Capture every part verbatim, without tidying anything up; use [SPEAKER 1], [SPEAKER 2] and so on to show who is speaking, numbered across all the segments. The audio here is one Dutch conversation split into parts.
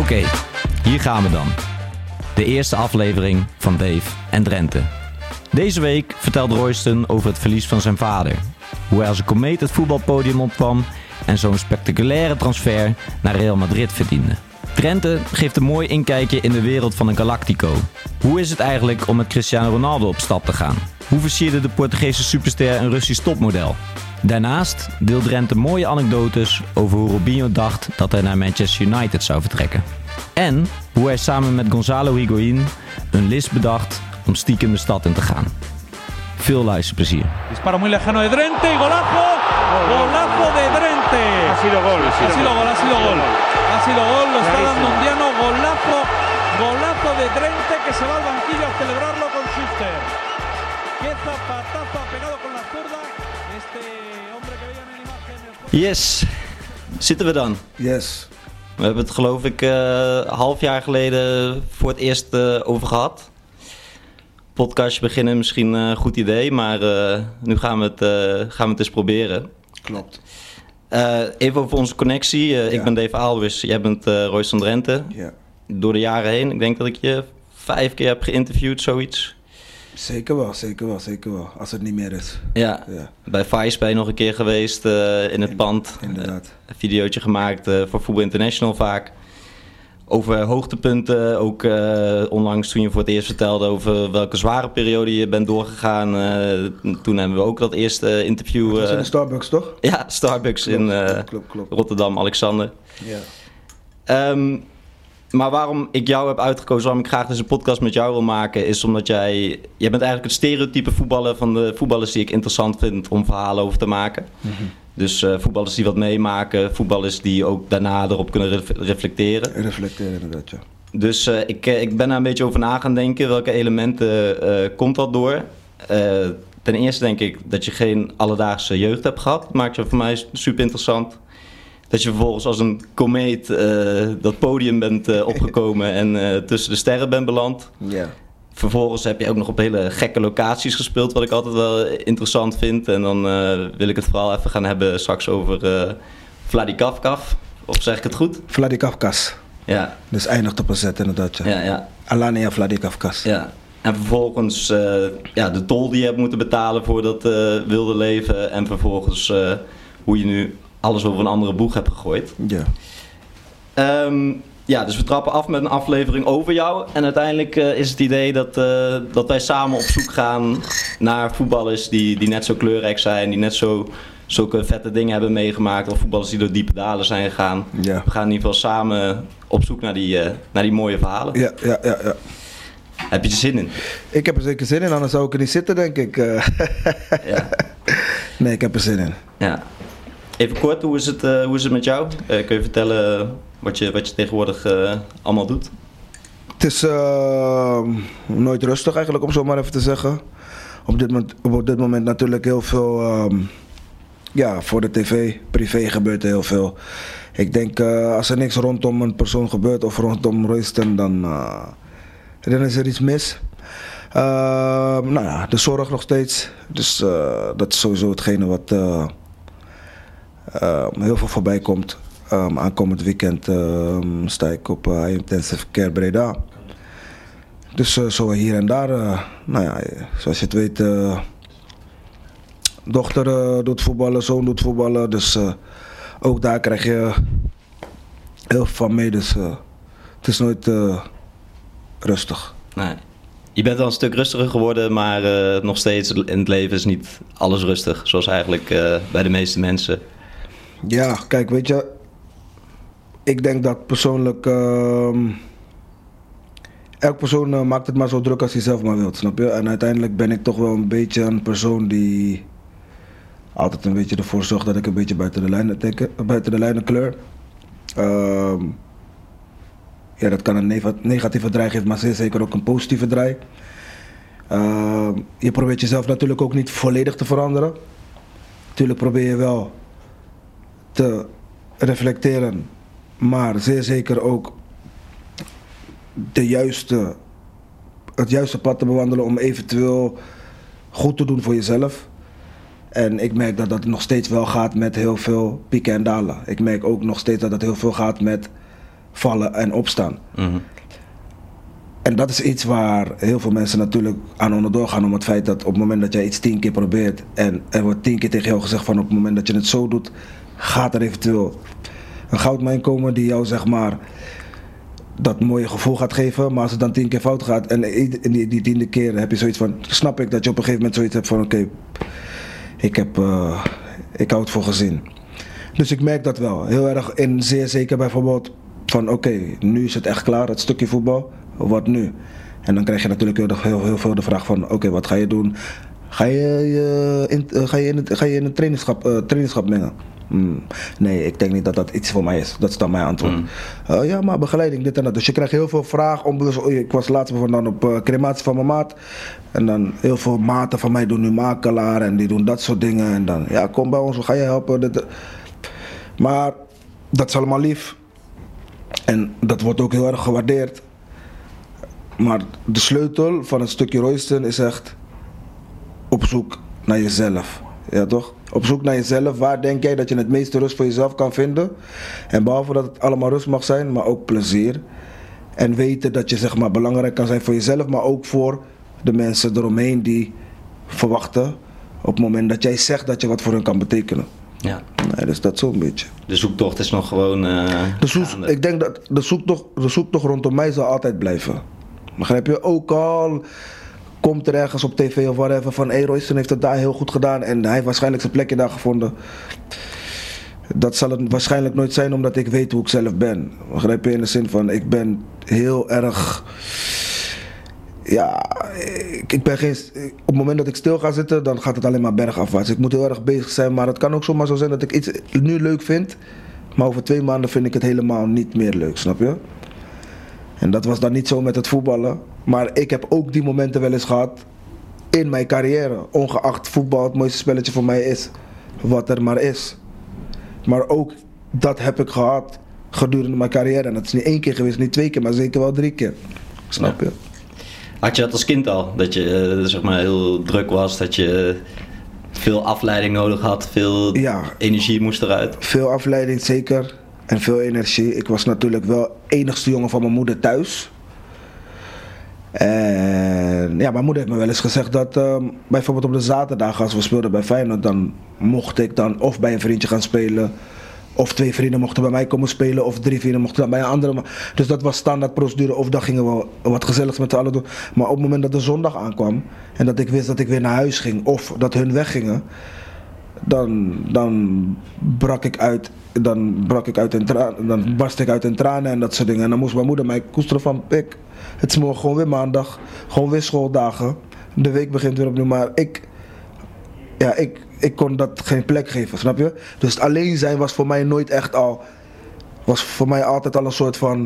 [SPEAKER 1] Oké, okay, hier gaan we dan. De eerste aflevering van Dave en Drenthe. Deze week vertelt Royston over het verlies van zijn vader. Hoe hij als een komeet het voetbalpodium opkwam en zo'n spectaculaire transfer naar Real Madrid verdiende. Drenthe geeft een mooi inkijkje in de wereld van een Galactico. Hoe is het eigenlijk om met Cristiano Ronaldo op stap te gaan? Hoe versierde de Portugese superster een Russisch topmodel? Daarnaast deelt Drenthe mooie anekdotes over hoe Robinho dacht dat hij naar Manchester United zou vertrekken. En hoe hij samen met Gonzalo Higuain een list bedacht om stiekem de stad in te gaan. Veel luisterplezier.
[SPEAKER 2] Disparo muy lejano de Drenthe, golazo, golazo de Drenthe.
[SPEAKER 3] Ha sido gol, ha sido,
[SPEAKER 2] ha sido gol, ha sido gol. Ha sido gol, lo está dando Undiano, golazo, golazo de Drenthe que se va al banquillo a celebrarlo con Schuster. Qué zapatazo ha pegado con la zurda este hombre que veían en imagen.
[SPEAKER 1] Yes, zitten we dan?
[SPEAKER 4] Yes.
[SPEAKER 1] We hebben het geloof ik uh, een half jaar geleden voor het eerst uh, over gehad. Podcastje beginnen, misschien een uh, goed idee, maar uh, nu gaan we, het, uh, gaan we het eens proberen.
[SPEAKER 4] Klopt.
[SPEAKER 1] Uh, even over onze connectie. Uh, ja. Ik ben Dave Aalwers, jij bent uh, Royston Drenthe.
[SPEAKER 4] Ja. Door
[SPEAKER 1] de jaren heen, ik denk dat ik je vijf keer heb geïnterviewd, zoiets.
[SPEAKER 4] Zeker wel, zeker wel, zeker wel. Als het niet meer is.
[SPEAKER 1] Ja, ja. Bij Vice ben je nog een keer geweest uh, in het in, pand.
[SPEAKER 4] Inderdaad.
[SPEAKER 1] Uh, een videootje gemaakt uh, voor Voetbal International vaak. Over hoogtepunten, ook uh, onlangs toen je voor het eerst vertelde over welke zware periode je bent doorgegaan. Uh, toen hebben we ook dat eerste interview. Uh,
[SPEAKER 4] dat was in de Starbucks, toch?
[SPEAKER 1] Ja, Starbucks klopt, in uh,
[SPEAKER 4] klopt, klopt.
[SPEAKER 1] Rotterdam, Alexander.
[SPEAKER 4] Ja.
[SPEAKER 1] Um, maar waarom ik jou heb uitgekozen, waarom ik graag deze podcast met jou wil maken, is omdat jij, jij bent eigenlijk het stereotype voetballer van de voetballers die ik interessant vind om verhalen over te maken. Mm-hmm. Dus uh, voetballers die wat meemaken, voetballers die ook daarna erop kunnen re- reflecteren.
[SPEAKER 4] Reflecteren inderdaad, ja.
[SPEAKER 1] Dus uh, ik, ik ben daar een beetje over na gaan denken, welke elementen uh, komt dat door? Uh, ten eerste denk ik dat je geen alledaagse jeugd hebt gehad, maakt je voor mij super interessant. Dat je vervolgens als een komeet uh, dat podium bent uh, opgekomen en uh, tussen de sterren bent beland.
[SPEAKER 4] Ja.
[SPEAKER 1] Vervolgens heb je ook nog op hele gekke locaties gespeeld, wat ik altijd wel interessant vind. En dan uh, wil ik het vooral even gaan hebben straks over uh, Vladikavkaz. Of zeg ik het goed?
[SPEAKER 4] Vladikavkaz.
[SPEAKER 1] Ja.
[SPEAKER 4] Dus eindigt op een zet inderdaad. Ja.
[SPEAKER 1] Ja, ja.
[SPEAKER 4] Alania Vladikavkaz.
[SPEAKER 1] Ja. En vervolgens uh, ja, de tol die je hebt moeten betalen voor dat uh, wilde leven. En vervolgens uh, hoe je nu alles over een andere boeg hebt gegooid.
[SPEAKER 4] Ja.
[SPEAKER 1] Um, Ja, dus we trappen af met een aflevering over jou. En uiteindelijk uh, is het idee dat, uh, dat wij samen op zoek gaan naar voetballers die, die net zo kleurrijk zijn, die net zo zulke vette dingen hebben meegemaakt. Of voetballers die door diepe dalen zijn gegaan.
[SPEAKER 4] Ja.
[SPEAKER 1] We gaan in ieder geval samen op zoek naar die, uh, naar die mooie verhalen.
[SPEAKER 4] Ja, ja, ja, ja.
[SPEAKER 1] Heb je er zin in?
[SPEAKER 4] Ik heb er zeker zin in, anders zou ik er niet zitten, denk ik.
[SPEAKER 1] Ja.
[SPEAKER 4] Nee, ik heb er zin in.
[SPEAKER 1] Ja. Even kort, hoe is het, uh, hoe is het met jou? Uh, kun je vertellen uh, wat, je, wat je tegenwoordig uh, allemaal doet?
[SPEAKER 4] Het is uh, nooit rustig eigenlijk, om zo maar even te zeggen. Op dit, moment, op dit moment natuurlijk heel veel, um, ja, voor de tv, privé gebeurt er heel veel. Ik denk, uh, als er niks rondom een persoon gebeurt of rondom Royston, dan, uh, dan is er iets mis. Uh, nou ja, de zorg nog steeds. Dus uh, dat is sowieso hetgene wat uh, uh, heel veel voorbij komt. Um, aankomend weekend uh, sta ik op uh, Intensive Care Breda. Dus uh, zo hier en daar, uh, nou ja, zoals je het weet, uh, dochter uh, doet voetballen, zoon doet voetballen. Dus uh, ook daar krijg je heel veel van mee. Dus uh, het is nooit uh, rustig.
[SPEAKER 1] Nee. Je bent wel een stuk rustiger geworden, maar uh, nog steeds in het leven is niet alles rustig. Zoals eigenlijk uh, bij de meeste mensen.
[SPEAKER 4] Ja, kijk, weet je, ik denk dat persoonlijk, uh, elk persoon uh, maakt het maar zo druk als hij zelf maar wilt, snap je? En uiteindelijk ben ik toch wel een beetje een persoon die altijd een beetje ervoor zorgt dat ik een beetje buiten de lijnen, denk, buiten de lijnen kleur. Uh, ja, dat kan een negatieve draai geven, maar zeer zeker ook een positieve draai. Uh, je probeert jezelf natuurlijk ook niet volledig te veranderen. Natuurlijk probeer je wel te reflecteren, maar zeer zeker ook de juiste, het juiste pad te bewandelen om eventueel goed te doen voor jezelf. En ik merk dat dat nog steeds wel gaat met heel veel pieken en dalen. Ik merk ook nog steeds dat dat heel veel gaat met vallen en opstaan.
[SPEAKER 1] Mm-hmm.
[SPEAKER 4] En dat is iets waar heel veel mensen natuurlijk aan onderdoor gaan, om het feit dat op het moment dat jij iets tien keer probeert en er wordt tien keer tegen jou gezegd van op het moment dat je het zo doet, gaat er eventueel een goudmijn komen die jou zeg maar dat mooie gevoel gaat geven, maar als het dan tien keer fout gaat en in die, die tiende keer heb je zoiets van, snap ik dat je op een gegeven moment zoiets hebt van oké, okay, ik heb, uh, ik hou het voor gezien. Dus ik merk dat wel, heel erg in zeer zeker bijvoorbeeld van oké, okay, nu is het echt klaar, het stukje voetbal, wat nu? En dan krijg je natuurlijk heel, heel, heel veel de vraag van oké, okay, wat ga je doen? Ga je, uh, in, uh, ga je in het, ga je in het trainingschap, uh, trainingschap mengen? Mm, nee, ik denk niet dat dat iets voor mij is. Dat is dan mijn antwoord. Mm. Uh, ja, maar begeleiding, dit en dat. Dus je krijgt heel veel vragen. Om, dus, ik was laatst bijvoorbeeld dan op uh, crematie van mijn maat. En dan heel veel maten van mij doen nu makelaar en die doen dat soort dingen. En dan, ja, kom bij ons, we gaan je helpen. Dit, maar dat is allemaal lief. En dat wordt ook heel erg gewaardeerd. Maar de sleutel van het stukje Royston is echt op zoek naar jezelf. Ja toch? Op zoek naar jezelf. Waar denk jij dat je het meeste rust voor jezelf kan vinden? En behalve dat het allemaal rust mag zijn, maar ook plezier. En weten dat je zeg maar belangrijk kan zijn voor jezelf, maar ook voor de mensen eromheen die verwachten op het moment dat jij zegt dat je wat voor hen kan betekenen.
[SPEAKER 1] Ja.
[SPEAKER 4] Nee, dus dat zo'n beetje.
[SPEAKER 1] De zoektocht is nog gewoon uh,
[SPEAKER 4] de zoek, Ik denk dat de zoektocht, de zoektocht rondom mij zal altijd blijven. Begrijp je? Ook al komt er ergens op tv of whatever van hey, Royston heeft het daar heel goed gedaan en hij heeft waarschijnlijk zijn plekje daar gevonden. Dat zal het waarschijnlijk nooit zijn omdat ik weet hoe ik zelf ben. Begrijp je? In de zin van ik ben heel erg... Ja, ik, ik ben geen... Op het moment dat ik stil ga zitten, dan gaat het alleen maar bergafwaarts. Ik moet heel erg bezig zijn, maar het kan ook zomaar zo zijn dat ik iets nu leuk vind, maar over twee maanden vind ik het helemaal niet meer leuk, snap je? En dat was dan niet zo met het voetballen. Maar ik heb ook die momenten wel eens gehad in mijn carrière. Ongeacht voetbal het mooiste spelletje voor mij is. Wat er maar is. Maar ook dat heb ik gehad gedurende mijn carrière. En dat is niet één keer geweest, niet twee keer, maar zeker wel drie keer. Snap je?
[SPEAKER 1] Had je dat als kind al? Dat je uh, zeg maar heel druk was, dat je veel afleiding nodig had, veel
[SPEAKER 4] ja,
[SPEAKER 1] energie moest eruit?
[SPEAKER 4] Veel afleiding, zeker. En veel energie. Ik was natuurlijk wel enigste jongen van mijn moeder thuis. En ja, mijn moeder heeft me wel eens gezegd dat uh, bijvoorbeeld op de zaterdag als we speelden bij Feyenoord, dan mocht ik dan of bij een vriendje gaan spelen, of twee vrienden mochten bij mij komen spelen, of drie vrienden mochten dan bij een andere. Dus dat was standaard procedure, of dan gingen we wat gezelligs met z'n allen doen. Maar op het moment dat de zondag aankwam en dat ik wist dat ik weer naar huis ging, of dat hun weggingen, dan, dan brak ik uit. Dan brak ik uit in tranen, dan barst ik uit in tranen en dat soort dingen. En dan moest mijn moeder mij koesteren van pik. Het is morgen gewoon weer maandag, gewoon weer schooldagen. De week begint weer opnieuw, maar ik, ja, ik, ik kon dat geen plek geven, snap je? Dus het alleen zijn was voor mij nooit echt al, was voor mij altijd al een soort van,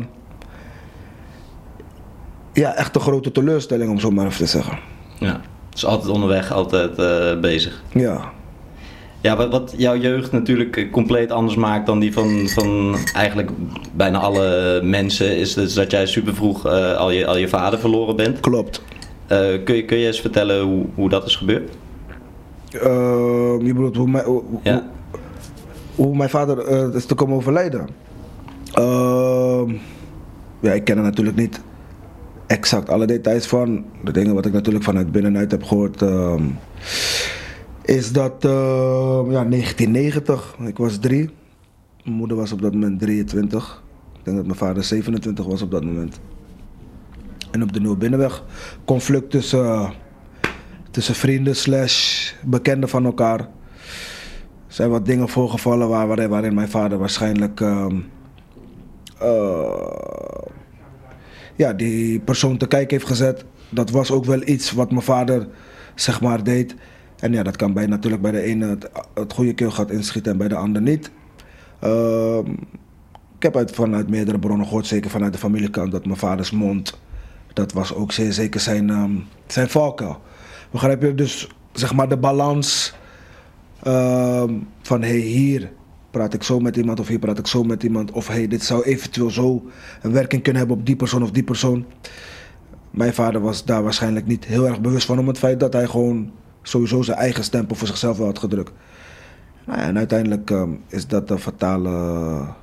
[SPEAKER 4] ja, echt een grote teleurstelling om zo maar even te zeggen.
[SPEAKER 1] Ja, dus altijd onderweg, altijd uh, bezig.
[SPEAKER 4] Ja.
[SPEAKER 1] Ja, wat, wat jouw jeugd natuurlijk compleet anders maakt dan die van, van eigenlijk bijna alle mensen, is dus dat jij super vroeg uh, al, je, al je vader verloren bent.
[SPEAKER 4] Klopt.
[SPEAKER 1] Uh, kun, je, kun je eens vertellen hoe, hoe dat is gebeurd?
[SPEAKER 4] Uh, je bedoelt hoe mijn, hoe,
[SPEAKER 1] ja.
[SPEAKER 4] hoe, hoe mijn vader uh, is te komen overlijden? Uh, ja, ik ken er natuurlijk niet exact alle details van. De dingen wat ik natuurlijk vanuit binnenuit heb gehoord. Uh, is dat uh, ja, negentien negentig, ik was drie. Mijn moeder was op dat moment drieëntwintig. Ik denk dat mijn vader zevenentwintig was op dat moment. En op de Nieuwe Binnenweg, conflict tussen, uh, tussen vrienden slash bekenden van elkaar. Er zijn wat dingen voorgevallen waar, waarin, waarin mijn vader waarschijnlijk uh, uh, ja, die persoon te kijken heeft gezet. Dat was ook wel iets wat mijn vader zeg maar deed. En ja, dat kan bij, natuurlijk bij de ene het, het goede keelgat inschieten en bij de ander niet. Uh, ik heb uit, vanuit meerdere bronnen gehoord, zeker vanuit de familiekant, dat mijn vaders mond, dat was ook zeer zeker zijn, um, zijn valkuil. Begrijp je? Dus zeg maar de balans uh, van hey, hier praat ik zo met iemand of hier praat ik zo met iemand. Of hey, dit zou eventueel zo een werking kunnen hebben op die persoon of die persoon. Mijn vader was daar waarschijnlijk niet heel erg bewust van om het feit dat hij gewoon sowieso zijn eigen stempel voor zichzelf wel had gedrukt. Nou ja, en uiteindelijk um, is dat een fatale,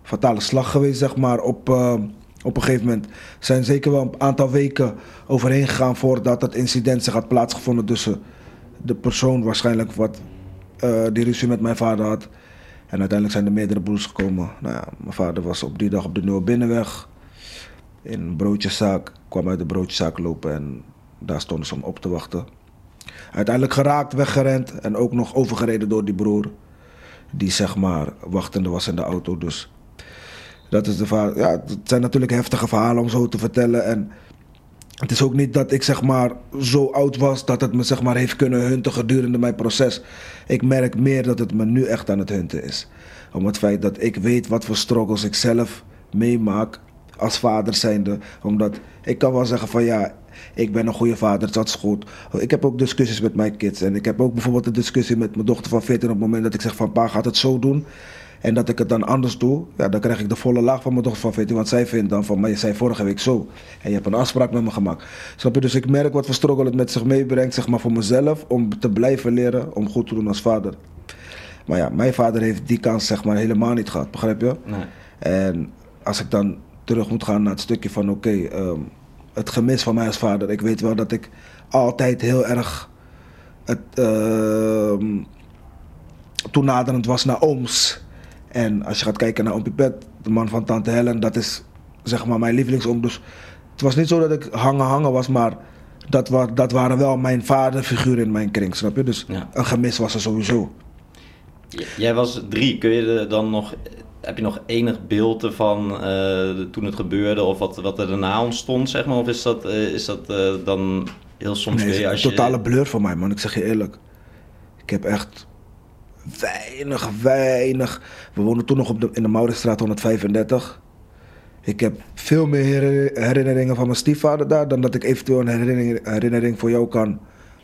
[SPEAKER 4] fatale slag geweest, zeg maar, op, uh, op een gegeven moment. Er zijn zeker wel een aantal weken overheen gegaan voordat het incident zich had plaatsgevonden tussen de persoon waarschijnlijk wat uh, die ruzie met mijn vader had. En uiteindelijk zijn er meerdere broers gekomen. Nou ja, mijn vader was op die dag op de Nieuwe Binnenweg in een broodjeszaak. Kwam uit de broodjeszaak lopen en daar stonden ze om op te wachten. Uiteindelijk geraakt, weggerend en ook nog overgereden door die broer. Die zeg maar wachtende was in de auto. Dus dat is de verhaal. Ja, het zijn natuurlijk heftige verhalen om zo te vertellen. En het is ook niet dat ik zeg maar zo oud was dat het me zeg maar heeft kunnen hunten gedurende mijn proces. Ik merk meer dat het me nu echt aan het hunten is. Om het feit dat ik weet wat voor struggles ik zelf meemaak als vader zijnde. Omdat ik kan wel zeggen van ja, ik ben een goede vader, dat is goed. Ik heb ook discussies met mijn kids. En ik heb ook bijvoorbeeld een discussie met mijn dochter van veertien op het moment dat ik zeg van pa gaat het zo doen. En dat ik het dan anders doe, ja, dan krijg ik de volle laag van mijn dochter van veertien. Want zij vindt dan van, maar je zei vorige week zo. En je hebt een afspraak met me gemaakt. Snap je? Dus ik merk wat voor struggle het met zich meebrengt, zeg maar voor mezelf. Om te blijven leren, om goed te doen als vader. Maar ja, mijn vader heeft die kans zeg maar helemaal niet gehad, begrijp je? Nee. En als ik dan terug moet gaan naar het stukje van oké, okay, um, het gemis van mij als vader. Ik weet wel dat ik altijd heel erg het, uh, toenaderend was naar ooms. En als je gaat kijken naar oom Pipet, de man van tante Helen, dat is zeg maar mijn lievelingsoom. Dus het was niet zo dat ik hangen hangen was, maar dat, wa- dat waren wel mijn vaderfiguren in mijn kring, snap je? Dus ja. Een gemis was er sowieso.
[SPEAKER 1] J- jij was drie, kun je er dan nog, heb je nog enig beeld van uh, toen het gebeurde of wat, wat er daarna ontstond, zeg maar? Of is dat, uh, is dat uh, dan heel soms
[SPEAKER 4] nee,
[SPEAKER 1] weer
[SPEAKER 4] als je... een totale blur voor mij, man. Ik zeg je eerlijk. Ik heb echt weinig, weinig... We woonden toen nog op de, in de Mauritsstraat honderdvijfendertig. Ik heb veel meer herinneringen van mijn stiefvader daar dan dat ik eventueel een herinnering, herinnering voor jou kan...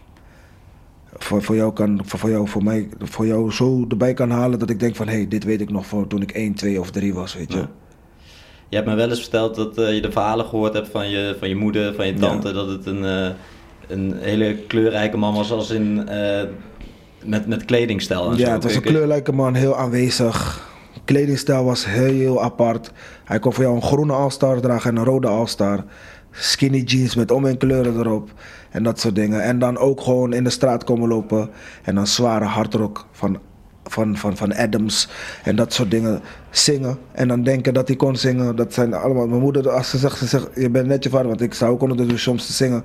[SPEAKER 4] Voor, voor jou kan, voor, voor jou, voor mij, voor jou zo erbij kan halen dat ik denk van hé, hey, dit weet ik nog van toen ik één, twee of drie was, weet je. Ja.
[SPEAKER 1] Je hebt me wel eens verteld dat uh, je de verhalen gehoord hebt van je, van je moeder, van je tante, ja. Dat het een, uh, een hele kleurrijke man was als in uh, met, met kledingstijl en
[SPEAKER 4] ja,
[SPEAKER 1] zo.
[SPEAKER 4] Het was een kleurrijke man, heel aanwezig. Kledingstijl was heel, heel apart. Hij kon voor jou een groene All-Star dragen en een rode All-Star. Skinny jeans met om en kleuren erop. En dat soort dingen. En dan ook gewoon in de straat komen lopen. En dan zware hardrock van, van, van, van Adams. En dat soort dingen. Zingen. En dan denken dat hij kon zingen. Dat zijn allemaal... Mijn moeder, als ze zegt, ze zegt je bent net je vader. Want ik zou ook onder de soms te zingen.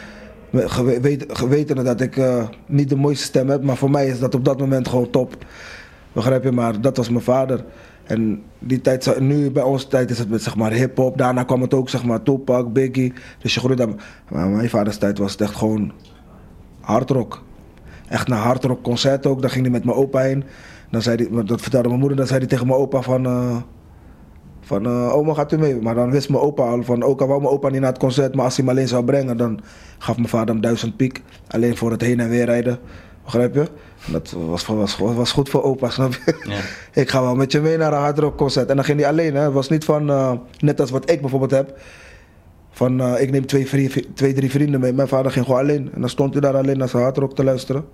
[SPEAKER 4] Gewetende dat ik uh, niet de mooiste stem heb. Maar voor mij is dat op dat moment gewoon top. Begrijp je? Maar dat was mijn vader. En die tijd, nu bij onze tijd is het met zeg maar hip-hop. Daarna kwam het ook zeg maar Tupac, Biggie. Dus je groeit aan. Maar mijn vaders tijd was het echt gewoon hardrock. Echt naar hardrock concert ook. Daar ging hij met mijn opa heen. Dan zei hij, dat vertelde mijn moeder, dan zei hij tegen mijn opa van... Uh, van uh, oma gaat u mee. Maar dan wist mijn opa al van, ook al wou mijn opa niet naar het concert, maar als hij me alleen zou brengen, dan gaf mijn vader hem duizend piek. Alleen voor het heen en weer rijden. Begrijp je? Dat was, was, was goed voor opa, snap je? Ja. Ik ga wel met je mee naar een hardrock concert. En dan ging hij alleen, hè. Het was niet van, uh, net als wat ik bijvoorbeeld heb. Van, uh, ik neem twee, vrie, twee, drie vrienden mee. Mijn vader ging gewoon alleen. En dan stond hij daar alleen naar zijn hardrock te luisteren.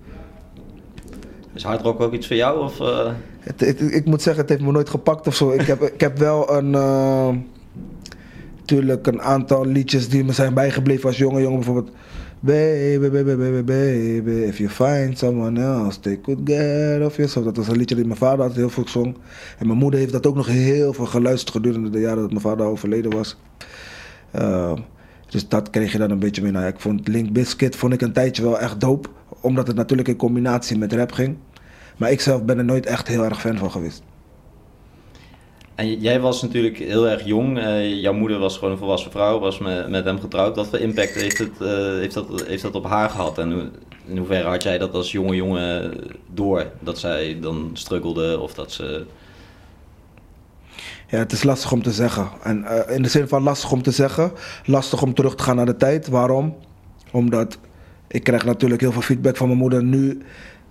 [SPEAKER 1] Is hardrock ook iets voor jou? Of, uh...
[SPEAKER 4] het, het, ik moet zeggen, het heeft me nooit gepakt of zo. Ik heb, ik heb wel een... Uh, tuurlijk een aantal liedjes die me zijn bijgebleven als jonge jongen. Bijvoorbeeld... Baby, baby, baby, baby, if you find someone else, take good care of yourself. Dat was een liedje dat mijn vader had heel veel gezongen. En mijn moeder heeft dat ook nog heel veel geluisterd gedurende de jaren dat mijn vader overleden was. Uh, dus dat kreeg je dan een beetje mee. Nou, ik vond Limp Bizkit vond ik een tijdje wel echt dope. Omdat het natuurlijk in combinatie met rap ging. Maar ik zelf ben er nooit echt heel erg fan van geweest.
[SPEAKER 1] En jij was natuurlijk heel erg jong. Uh, jouw moeder was gewoon een volwassen vrouw, was me, met hem getrouwd. Wat voor impact heeft, het, uh, heeft, dat, heeft dat op haar gehad? En in hoeverre had jij dat als jonge jongen door? Dat zij dan struggelde of dat ze...
[SPEAKER 4] Ja, het is lastig om te zeggen. En uh, in de zin van lastig om te zeggen, lastig om terug te gaan naar de tijd. Waarom? Omdat ik krijg natuurlijk heel veel feedback van mijn moeder nu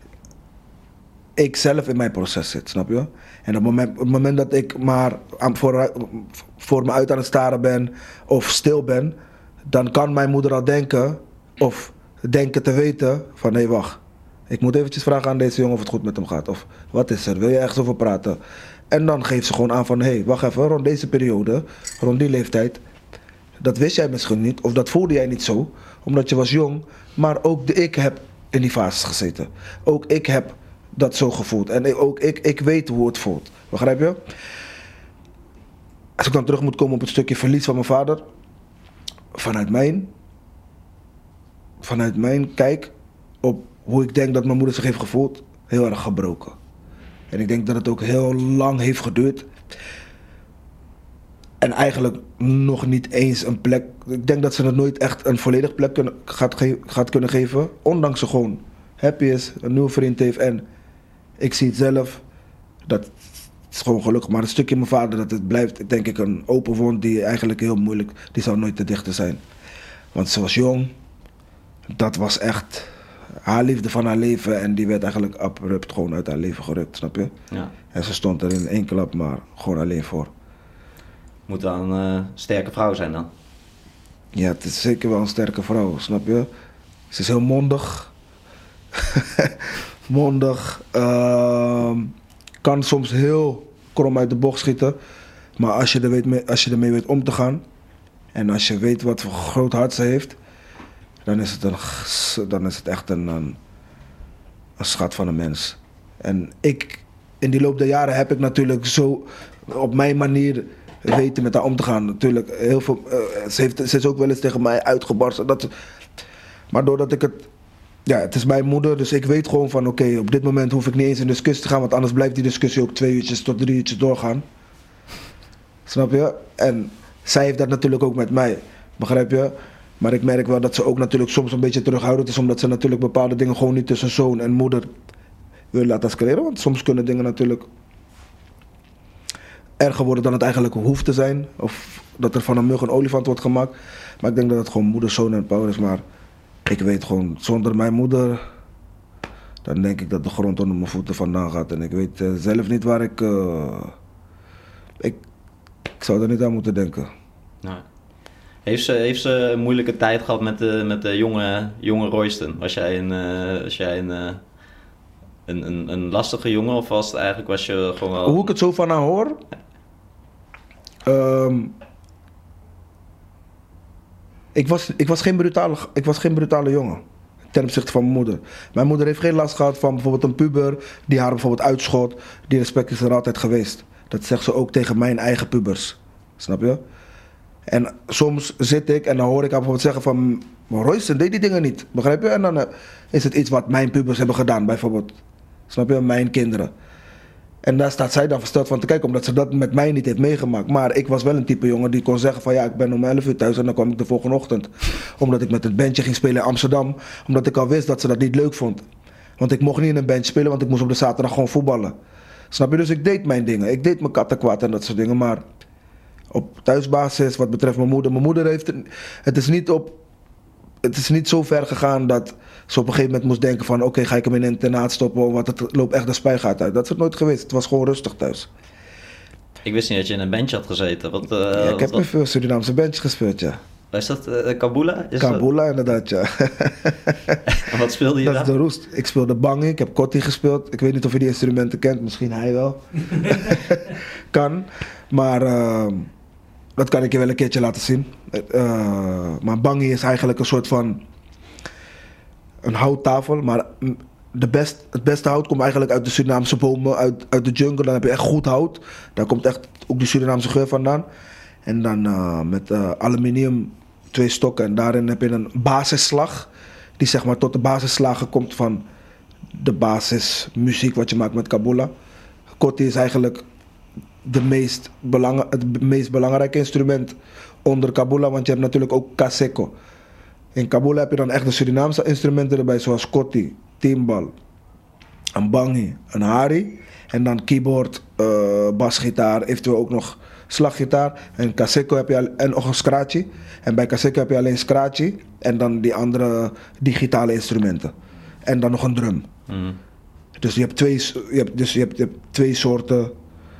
[SPEAKER 4] ik zelf in mijn proces zit, snap je? En op het moment, op het moment dat ik maar aan, voor, voor me uit aan het staren ben of stil ben, dan kan mijn moeder al denken of denken te weten van hé, hey, wacht. Ik moet eventjes vragen aan deze jongen of het goed met hem gaat. Of wat is er? Wil je ergens over praten? En dan geeft ze gewoon aan van, hé, hey, wacht even, rond deze periode, rond die leeftijd, dat wist jij misschien niet, of dat voelde jij niet zo, omdat je was jong, maar ook de, ik heb in die fase gezeten. Ook ik heb dat zo gevoeld. En ook ik, ik weet hoe het voelt. Begrijp je? Als ik dan terug moet komen op het stukje verlies van mijn vader, vanuit mijn, vanuit mijn kijk op hoe ik denk dat mijn moeder zich heeft gevoeld, heel erg gebroken. En ik denk dat het ook heel lang heeft geduurd. En eigenlijk nog niet eens een plek. Ik denk dat ze het nooit echt een volledig plek kunnen, gaat, ge- gaat kunnen geven. Ondanks ze gewoon happy is, een nieuwe vriend heeft. En ik zie het zelf. Dat is gewoon gelukkig. Maar een stukje mijn vader, dat het blijft denk ik een open wond die eigenlijk heel moeilijk. Die zou nooit te dichten zijn. Want ze was jong. Dat was echt haar liefde van haar leven. En die werd eigenlijk abrupt gewoon uit haar leven gerukt, snap je?
[SPEAKER 1] Ja.
[SPEAKER 4] En ze stond er in één klap maar gewoon alleen voor.
[SPEAKER 1] Moet dan een uh, sterke vrouw zijn dan?
[SPEAKER 4] Ja, het is zeker wel een sterke vrouw, snap je? Ze is heel mondig. mondig. Uh, kan soms heel krom uit de bocht schieten. Maar als je, er weet mee, als je ermee weet om te gaan. En als je weet wat voor groot hart ze heeft. Dan is het, een, dan is het echt een, een, een schat van een mens. En ik, in die loop der jaren heb ik natuurlijk zo op mijn manier weten met haar om te gaan. Natuurlijk, heel veel, uh, ze, heeft, ze is ook wel eens tegen mij uitgebarsten. Dat, maar doordat ik het... Ja, het is mijn moeder, dus ik weet gewoon van oké, okay, op dit moment hoef ik niet eens in discussie te gaan, want anders blijft die discussie ook twee uurtjes tot drie uurtjes doorgaan. Snap je? En zij heeft dat natuurlijk ook met mij, begrijp je? Maar ik merk wel dat ze ook natuurlijk soms een beetje terughoudend is, omdat ze natuurlijk bepaalde dingen gewoon niet tussen zoon en moeder wil laten escaleren. Want soms kunnen dingen natuurlijk erger worden dan het eigenlijk hoeft te zijn. Of dat er van een mug een olifant wordt gemaakt. Maar ik denk dat het gewoon moeder, zoon en power is. Maar ik weet gewoon, zonder mijn moeder, dan denk ik dat de grond onder mijn voeten vandaan gaat. En ik weet uh, zelf niet waar ik, uh, ik... Ik zou er niet aan moeten denken.
[SPEAKER 1] Nou. Heeft ze, heeft ze een moeilijke tijd gehad met de, met de jonge, jonge Royston? Was jij, een, uh, was jij een, uh, een, een, een lastige jongen of was het eigenlijk was je gewoon wel...
[SPEAKER 4] Hoe ik het zo van haar hoor? Um, ik, was, ik, was geen brutale, ik was geen brutale jongen. Ten opzichte van mijn moeder. Mijn moeder heeft geen last gehad van bijvoorbeeld een puber die haar bijvoorbeeld uitschot. Die respect is er altijd geweest. Dat zegt ze ook tegen mijn eigen pubers. Snap je? En soms zit ik en dan hoor ik haar bijvoorbeeld zeggen van... Royston deed die dingen niet. Begrijp je? En dan uh, is het iets wat mijn pubers hebben gedaan bijvoorbeeld. Snap je? Mijn kinderen. En daar staat zij dan versteld van te kijken, omdat ze dat met mij niet heeft meegemaakt. Maar ik was wel een type jongen die kon zeggen van ja, ik ben om elf uur thuis en dan kwam ik de volgende ochtend. Omdat ik met een bandje ging spelen in Amsterdam. Omdat ik al wist dat ze dat niet leuk vond. Want ik mocht niet in een band spelen, want ik moest op de zaterdag gewoon voetballen. Snap je? Dus ik deed mijn dingen. Ik deed mijn kattenkwaad en dat soort dingen. Maar op thuisbasis, wat betreft mijn moeder. Mijn moeder heeft... Het is niet op... Het is niet zo ver gegaan dat ze op een gegeven moment moest denken van... Oké, okay, ga ik hem in een internaat stoppen, want het loopt echt de spuigaat uit. Dat is het nooit geweest. Het was gewoon rustig thuis.
[SPEAKER 1] Ik wist niet dat je in een bandje had gezeten. Wat, uh,
[SPEAKER 4] ja, ik
[SPEAKER 1] wat,
[SPEAKER 4] heb
[SPEAKER 1] wat...
[SPEAKER 4] met veel Surinaamse bandjes gespeeld, ja.
[SPEAKER 1] Is dat uh, Kabula? Is
[SPEAKER 4] Kabula, dat... inderdaad, ja.
[SPEAKER 1] En wat speelde je
[SPEAKER 4] dat
[SPEAKER 1] daar?
[SPEAKER 4] Dat is de roest. Ik speelde bangi, ik heb kotti gespeeld. Ik weet niet of je die instrumenten kent, misschien hij wel. Kan, maar... Uh, dat kan ik je wel een keertje laten zien. Uh, maar bangi is eigenlijk een soort van... Een houttafel, maar de best, het beste hout komt eigenlijk uit de Surinaamse bomen, uit, uit de jungle. Dan heb je echt goed hout. Daar komt echt ook de Surinaamse geur vandaan. En dan uh, met uh, aluminium twee stokken. En daarin heb je een basisslag. Die zeg maar tot de basisslagen komt van de basismuziek wat je maakt met Kabula. Kotti is eigenlijk de meest belang, het meest belangrijke instrument onder Kabula. Want je hebt natuurlijk ook kaseko. In Kabula heb je dan echt de Surinaamse instrumenten erbij, zoals kotti, timbal, een bangi, een hari. En dan keyboard, uh, basgitaar, eventueel ook nog slaggitaar. En kaseko heb je al, en nog een scratchy. En bij kaseko heb je alleen scratchy en dan die andere digitale instrumenten. En dan nog een drum. Mm. Dus je hebt twee, je hebt, dus je hebt, je hebt twee soorten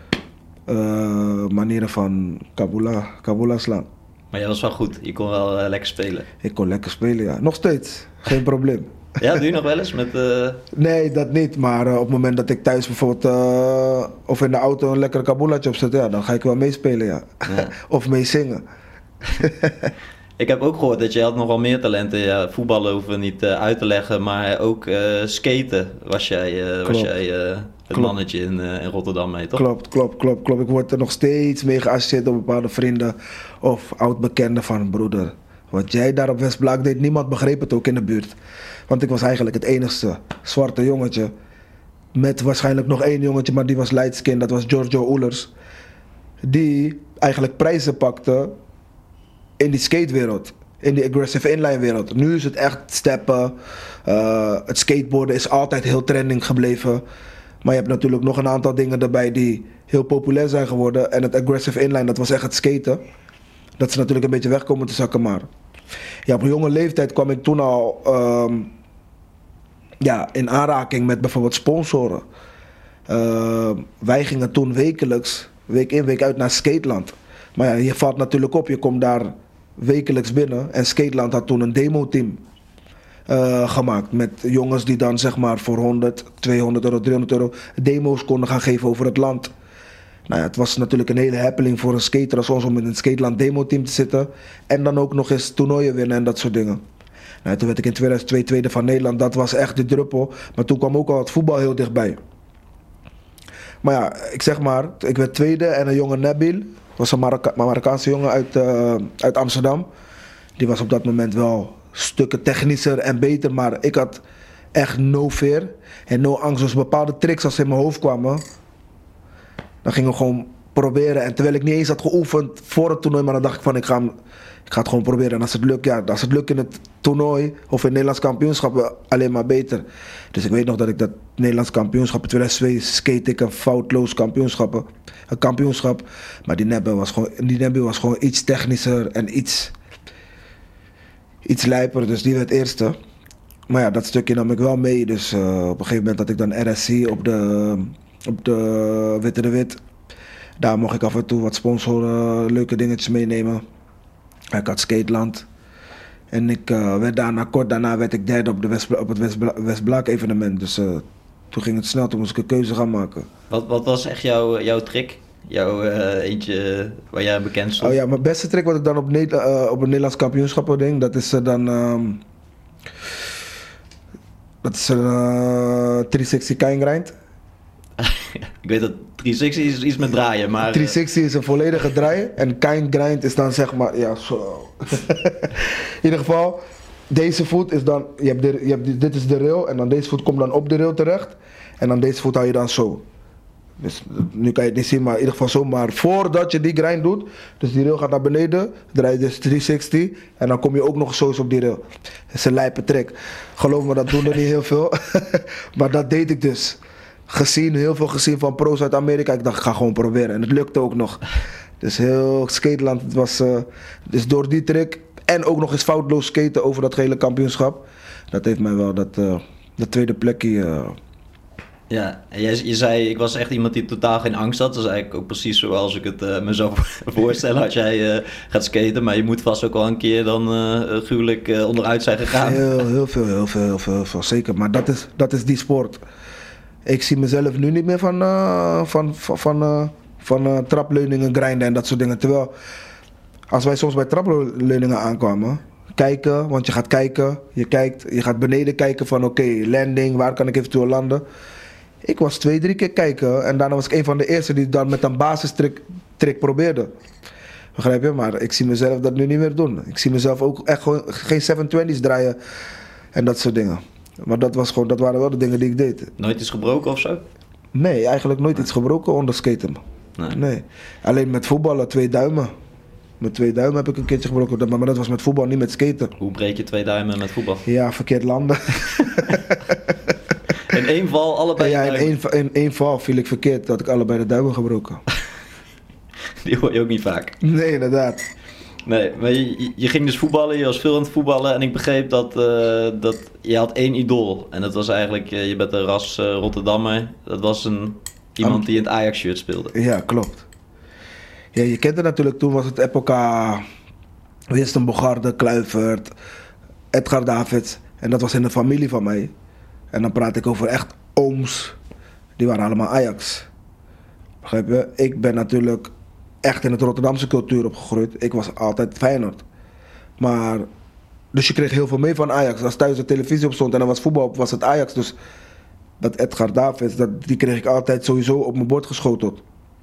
[SPEAKER 4] uh, manieren van Kabula, Kabula slaan.
[SPEAKER 1] Maar jij was wel goed, je kon wel uh, lekker spelen.
[SPEAKER 4] Ik kon lekker spelen, ja. Nog steeds, geen probleem.
[SPEAKER 1] Ja, doe je nog wel eens met... Uh...
[SPEAKER 4] Nee, dat niet. Maar uh, op het moment dat ik thuis bijvoorbeeld... Uh, of in de auto een lekkere kaboulatje opzet... Ja, dan ga ik wel meespelen, ja. ja. Of meezingen.
[SPEAKER 1] Ik heb ook gehoord dat je had nogal meer talenten. Ja, voetballen hoeven we niet uh, uit te leggen. Maar ook uh, skaten was jij, uh, was jij uh, het klopt. mannetje in, uh, in Rotterdam mee, toch?
[SPEAKER 4] Klopt, klopt, klopt, klopt. Ik word er nog steeds mee geassocieerd door bepaalde vrienden... of oud-bekenden van broeder. Wat jij daar op Westblaak deed, niemand begreep het ook in de buurt. Want ik was eigenlijk het enigste zwarte jongetje. Met waarschijnlijk nog één jongetje, maar die was light skin. Dat was Giorgio Oelers. Die eigenlijk prijzen pakte in die skatewereld. In die aggressive inline wereld. Nu is het echt steppen. Uh, het skateboarden is altijd heel trending gebleven. Maar je hebt natuurlijk nog een aantal dingen erbij die heel populair zijn geworden. En het aggressive inline, dat was echt het skaten. Dat is natuurlijk een beetje weg komen te zakken, maar... Ja, op een jonge leeftijd kwam ik toen al um, ja, in aanraking met bijvoorbeeld sponsoren. Uh, wij gingen toen wekelijks, week in, week uit naar Skateland. Maar ja, je valt natuurlijk op, je komt daar wekelijks binnen. En Skateland had toen een demoteam uh, gemaakt. Met jongens die dan zeg maar voor honderd, tweehonderd euro, driehonderd euro demo's konden gaan geven over het land. Nou ja, het was natuurlijk een hele happening voor een skater als ons om in een Skateland demo-team te zitten. En dan ook nog eens toernooien winnen en dat soort dingen. Nou, toen werd ik in tweeduizend twee tweede van Nederland. Dat was echt de druppel. Maar toen kwam ook al het voetbal heel dichtbij. Maar ja, ik zeg maar, ik werd tweede en een jonge Nabil. Was een Marokka- Marokkaanse jongen uit, uh, uit Amsterdam. Die was op dat moment wel stukken technischer en beter. Maar ik had echt no fear en no angst. Dus bepaalde tricks als ze in mijn hoofd kwamen... Dan gingen we gewoon proberen. En terwijl ik niet eens had geoefend voor het toernooi, maar dan dacht ik van ik ga, hem, ik ga het gewoon proberen. En als het lukt, ja, als het lukt in het toernooi of in het Nederlands kampioenschap, alleen maar beter. Dus ik weet nog dat ik dat Nederlands kampioenschap in tweeduizend twee skate ik een foutloos kampioenschap, een kampioenschap. Maar die Nebbe was gewoon, die Nebbe was gewoon iets technischer en iets, iets lijper. Dus die werd eerste. Maar ja, dat stukje nam ik wel mee. Dus uh, op een gegeven moment had ik dan R S C op de... Op de Witte de Wit. Daar mocht ik af en toe wat sponsoren, leuke dingetjes meenemen. Ik had Skateland. En ik uh, werd daarna, kort daarna werd ik derde op, de West, op het Westbla- Westblaak evenement. Dus uh, toen ging het snel, toen moest ik een keuze gaan maken.
[SPEAKER 1] Wat, wat was echt jouw, jouw trick? Jouw uh, eentje waar jij bekend stond?
[SPEAKER 4] Oh ja, mijn beste trick wat ik dan op, ne- uh, op het Nederlands kampioenschap denk, dat is uh, dan... Um, dat is een uh, driehonderdzestig Kind Grind.
[SPEAKER 1] Ik weet dat driehonderdzestig is iets met draaien, maar...
[SPEAKER 4] driehonderdzestig is een volledige draai en Kind Grind is dan zeg maar, ja zo. In ieder geval, deze voet is dan, je hebt, de, je hebt dit is de rail en dan deze voet komt dan op de rail terecht en dan deze voet hou je dan zo. Dus nu kan je het niet zien, maar in ieder geval zo. Maar voordat je die grind doet, dus die rail gaat naar beneden, draai je dus driehonderdzestig en dan kom je ook nog zo op die rail. Dat is een lijpe trick. Geloof me, dat doen er niet heel veel. Maar dat deed ik dus. Gezien, heel veel gezien van pro's uit Amerika. Ik dacht, ik ga gewoon proberen. En het lukte ook nog. Dus heel Skateland, het was... Uh, dus door die trick en ook nog eens foutloos skaten over dat gehele kampioenschap. Dat heeft mij wel dat, uh, dat tweede plekje... Uh,
[SPEAKER 1] Ja, en je, je zei, ik was echt iemand die totaal geen angst had. Dat is eigenlijk ook precies zoals ik het uh, me zou voorstellen als jij uh, gaat skaten. Maar je moet vast ook wel een keer dan uh, gruwelijk uh, onderuit zijn gegaan.
[SPEAKER 4] Heel, heel veel, heel veel, heel veel, heel veel. Zeker, maar dat is, dat is die sport. Ik zie mezelf nu niet meer van, uh, van, van, van, uh, van uh, trapleuningen grinden en dat soort dingen. Terwijl, als wij soms bij trapleuningen aankwamen, kijken, want je gaat kijken, je kijkt, je gaat beneden kijken van oké, okay, landing, waar kan ik eventueel landen. Ik was twee, drie keer kijken en daarna was ik een van de eerste die dan met een basistrick trick probeerde. Begrijp je? Maar ik zie mezelf dat nu niet meer doen. Ik zie mezelf ook echt gewoon geen zevenhonderdtwintigs draaien en dat soort dingen. Maar dat, was gewoon, dat waren wel de dingen die ik deed.
[SPEAKER 1] Nooit iets gebroken of zo?
[SPEAKER 4] Nee, eigenlijk nooit nee. iets gebroken onder skaten. Nee. nee. Alleen met voetballen, twee duimen. Met twee duimen heb ik een keertje gebroken, maar dat was met voetbal, niet met skaten.
[SPEAKER 1] Hoe breek je twee duimen met voetbal?
[SPEAKER 4] Ja, verkeerd landen.
[SPEAKER 1] In één val allebei
[SPEAKER 4] ja,
[SPEAKER 1] de
[SPEAKER 4] in één, in één val viel ik verkeerd, dat ik allebei de duimen gebroken.
[SPEAKER 1] Die hoor je ook niet vaak.
[SPEAKER 4] Nee, inderdaad.
[SPEAKER 1] Nee, maar je, je ging dus voetballen, je was veel aan het voetballen en ik begreep dat, uh, dat je had één idool. En dat was eigenlijk, uh, je bent een ras uh, Rotterdammer, dat was een, iemand die in het Ajax-shirt speelde.
[SPEAKER 4] Ja, klopt. Ja, je kent het natuurlijk, toen was het epoca Winston Bogarde, Kluivert, Edgar Davids. En dat was in de familie van mij. En dan praat ik over echt ooms. Die waren allemaal Ajax. Begrijp je? Ik ben natuurlijk echt in het Rotterdamse cultuur opgegroeid. Ik was altijd Feyenoord. Maar, dus je kreeg heel veel mee van Ajax. Als thuis de televisie op stond en er was voetbal op, was het Ajax. Dus dat Edgar Davids, dat, die kreeg ik altijd sowieso op mijn bord geschoteld.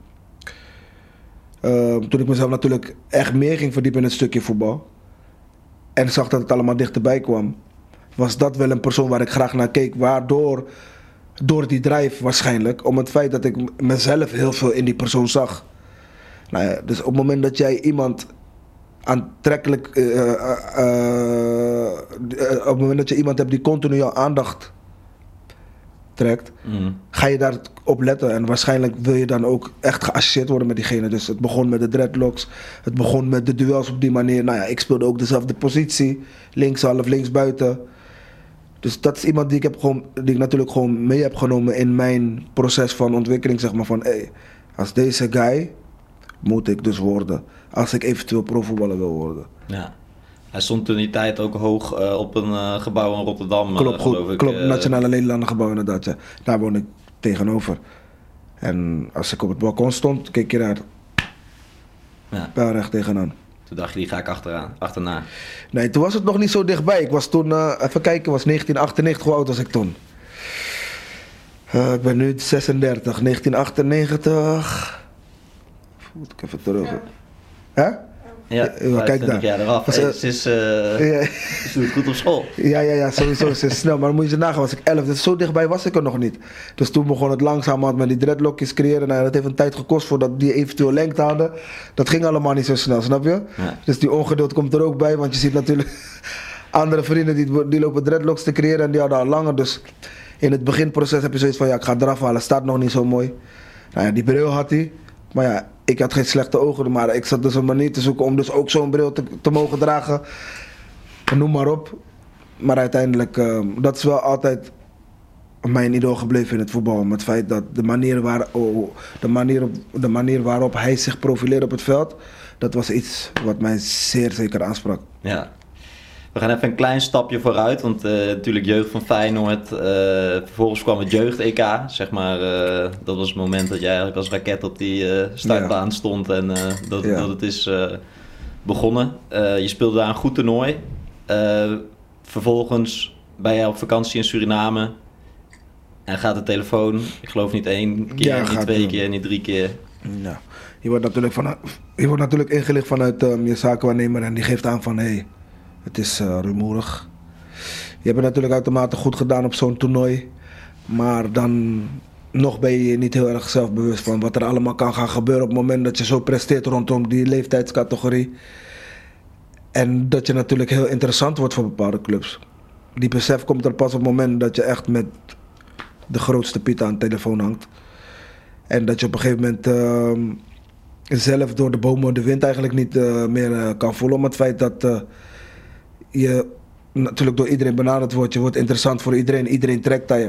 [SPEAKER 4] Uh, toen ik mezelf natuurlijk echt meer ging verdiepen in het stukje voetbal. En zag dat het allemaal dichterbij kwam. Was dat wel een persoon waar ik graag naar keek. Waardoor, door die drive waarschijnlijk. Om het feit dat ik mezelf heel veel in die persoon zag. Nou ja, dus op het moment dat jij iemand aantrekkelijk... Uh, uh, uh, uh, op het moment dat je iemand hebt die continu jouw aandacht trekt, mm. ga je daarop letten. En waarschijnlijk wil je dan ook echt geassocieerd worden met diegene. Dus het begon met de dreadlocks. Het begon met de duels op die manier. Nou ja, ik speelde ook dezelfde positie. Linkshalf, linksbuiten. Dus dat is iemand die ik, heb gewoon, die ik natuurlijk gewoon mee heb genomen in mijn proces van ontwikkeling. Zeg maar van, hé, hey, als deze guy moet ik dus worden. Als ik eventueel profvoetballer wil worden.
[SPEAKER 1] Ja. Hij stond toen die tijd ook hoog uh, op een uh, gebouw in Rotterdam.
[SPEAKER 4] Klopt,
[SPEAKER 1] uh,
[SPEAKER 4] goed,
[SPEAKER 1] geloof ik.
[SPEAKER 4] klopt.
[SPEAKER 1] Uh,
[SPEAKER 4] Nationale Nederlanden gebouw inderdaad. Ja. Daar woon ik tegenover. En als ik op het balkon stond, keek je daar
[SPEAKER 1] ja.
[SPEAKER 4] pijlrecht tegenaan.
[SPEAKER 1] Toen dacht je, die ga ik achteraan, achterna.
[SPEAKER 4] Nee, toen was het nog niet zo dichtbij. Ik was toen, uh, even kijken, was negentien achtennegentig. Hoe oud was ik toen? Uh, ik ben nu zesendertig. negentien achtennegentig. Moet ik even terug.
[SPEAKER 1] Ja.
[SPEAKER 4] Hè?
[SPEAKER 1] Ja,
[SPEAKER 4] ja, kijk daar.
[SPEAKER 1] Jaar eraf. Hey, ze, is, uh, ja. ze doet goed op school.
[SPEAKER 4] Ja, ja, ja, sowieso. Ze is snel. Maar dan moet je ze nagaan, was ik elf. Dus zo dichtbij was ik er nog niet. Dus toen begon het langzamerhand met die dreadlockjes creëren. Nou, dat heeft een tijd gekost voordat die eventueel lengte hadden. Dat ging allemaal niet zo snel, snap je? Ja. Dus die ongeduld komt er ook bij. Want je ziet natuurlijk andere vrienden die, die lopen dreadlocks te creëren. En die hadden al langer. Dus in het beginproces heb je zoiets van, ja, ik ga het eraf halen. Staat nog niet zo mooi. Nou ja, die bril had hij. Maar ja, ik had geen slechte ogen, maar ik zat dus een manier te zoeken om dus ook zo'n bril te, te mogen dragen. Noem maar op. Maar uiteindelijk, uh, dat is wel altijd mijn idool gebleven in het voetbal. Met het feit dat de manier, waar, oh, de, manier op, de manier waarop hij zich profileerde op het veld, dat was iets wat mij zeer zeker aansprak.
[SPEAKER 1] Ja. We gaan even een klein stapje vooruit, want uh, natuurlijk jeugd van Feyenoord. Uh, vervolgens kwam het jeugd-E K, zeg maar. Uh, dat was het moment dat jij eigenlijk als raket op die uh, startbaan ja. stond en uh, dat, ja. dat het is uh, begonnen. Uh, je speelde daar een goed toernooi. Uh, vervolgens ben jij op vakantie in Suriname en gaat de telefoon, ik geloof niet één keer, ja, niet twee doen. keer, niet drie keer.
[SPEAKER 4] Ja. Je wordt natuurlijk, vanuit, je wordt natuurlijk ingelicht vanuit um, je zakenwaarnemer en die geeft aan van hé, hey, het is uh, rumoerig. Je hebt het natuurlijk uitermate goed gedaan op zo'n toernooi. Maar dan nog ben je niet heel erg zelfbewust van wat er allemaal kan gaan gebeuren op het moment dat je zo presteert rondom die leeftijdscategorie. En dat je natuurlijk heel interessant wordt voor bepaalde clubs. Die besef komt er pas op het moment dat je echt met de grootste piet aan de telefoon hangt. En dat je op een gegeven moment uh, zelf door de bomen de wind eigenlijk niet uh, meer uh, kan voelen. Om het feit dat uh, je natuurlijk door iedereen benaderd wordt. Je wordt interessant voor iedereen. Iedereen trekt aan je.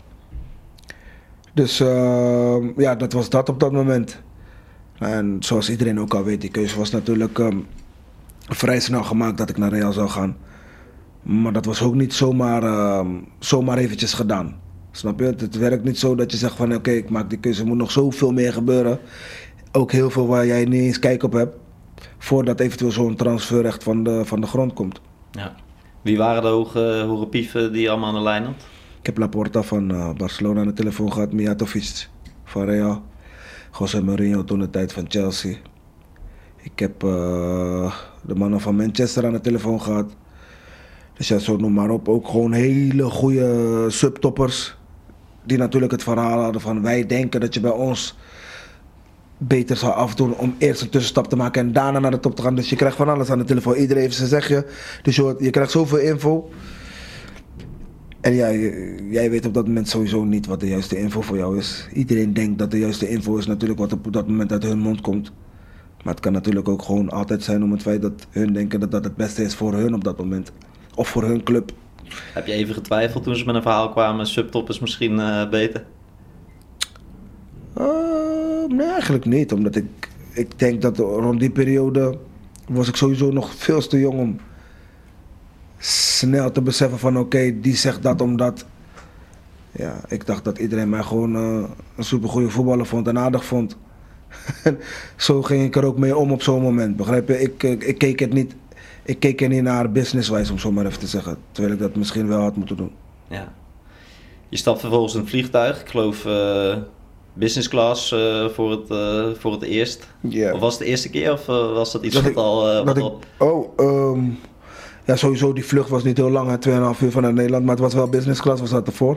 [SPEAKER 4] Dus uh, ja, dat was dat op dat moment. En zoals iedereen ook al weet, die keuze was natuurlijk um, vrij snel gemaakt dat ik naar Real zou gaan. Maar dat was ook niet zomaar, uh, zomaar eventjes gedaan. Snap je? Het werkt niet zo dat je zegt van oké, okay, ik maak die keuze, er moet nog zoveel meer gebeuren. Ook heel veel waar jij niet eens kijk op hebt. Voordat eventueel zo'n transferrecht van de, van de grond komt.
[SPEAKER 1] Ja. Wie waren de hoge hoerepieven die je allemaal aan de lijn had?
[SPEAKER 4] Ik heb Laporta van uh, Barcelona aan de telefoon gehad. Mijatovic van Real. José Mourinho toen de tijd van Chelsea. Ik heb uh, de mannen van Manchester aan de telefoon gehad. Dus ja, zo noem maar op. Ook gewoon hele goede subtoppers. Die natuurlijk het verhaal hadden van wij denken dat je bij ons beter zou afdoen om eerst een tussenstap te maken en daarna naar de top te gaan. Dus je krijgt van alles aan de telefoon. Iedereen heeft zijn zegje. Dus je, je krijgt zoveel info. En ja, jij weet op dat moment sowieso niet wat de juiste info voor jou is. Iedereen denkt dat de juiste info is natuurlijk wat op dat moment uit hun mond komt. Maar het kan natuurlijk ook gewoon altijd zijn om het feit dat hun denken dat dat het beste is voor hun op dat moment. Of voor hun club.
[SPEAKER 1] Heb je even getwijfeld toen ze met een verhaal kwamen, subtop is misschien uh, beter?
[SPEAKER 4] Uh, nee, eigenlijk niet. Omdat ik, ik denk dat rond die periode was ik sowieso nog veel te jong om snel te beseffen van oké, okay, die zegt dat omdat... Ja, ik dacht dat iedereen mij gewoon uh, een supergoeie voetballer vond en aardig vond. Zo ging ik er ook mee om op zo'n moment, begrijp je? Ik, ik, ik keek het niet, ik keek er niet naar businesswijs, om zo maar even te zeggen. Terwijl ik dat misschien wel had moeten doen.
[SPEAKER 1] Ja. Je stapt vervolgens in het vliegtuig, ik geloof uh, business class uh, voor, het, uh, voor het eerst. Yeah. Of was het de eerste keer of uh, was dat iets dat wat ik, al... Uh, wat
[SPEAKER 4] ik,
[SPEAKER 1] al...
[SPEAKER 4] Oh, um, ja sowieso die vlucht was niet heel lang, twee en een half uur vanuit Nederland, maar het was wel business class, was dat ervoor?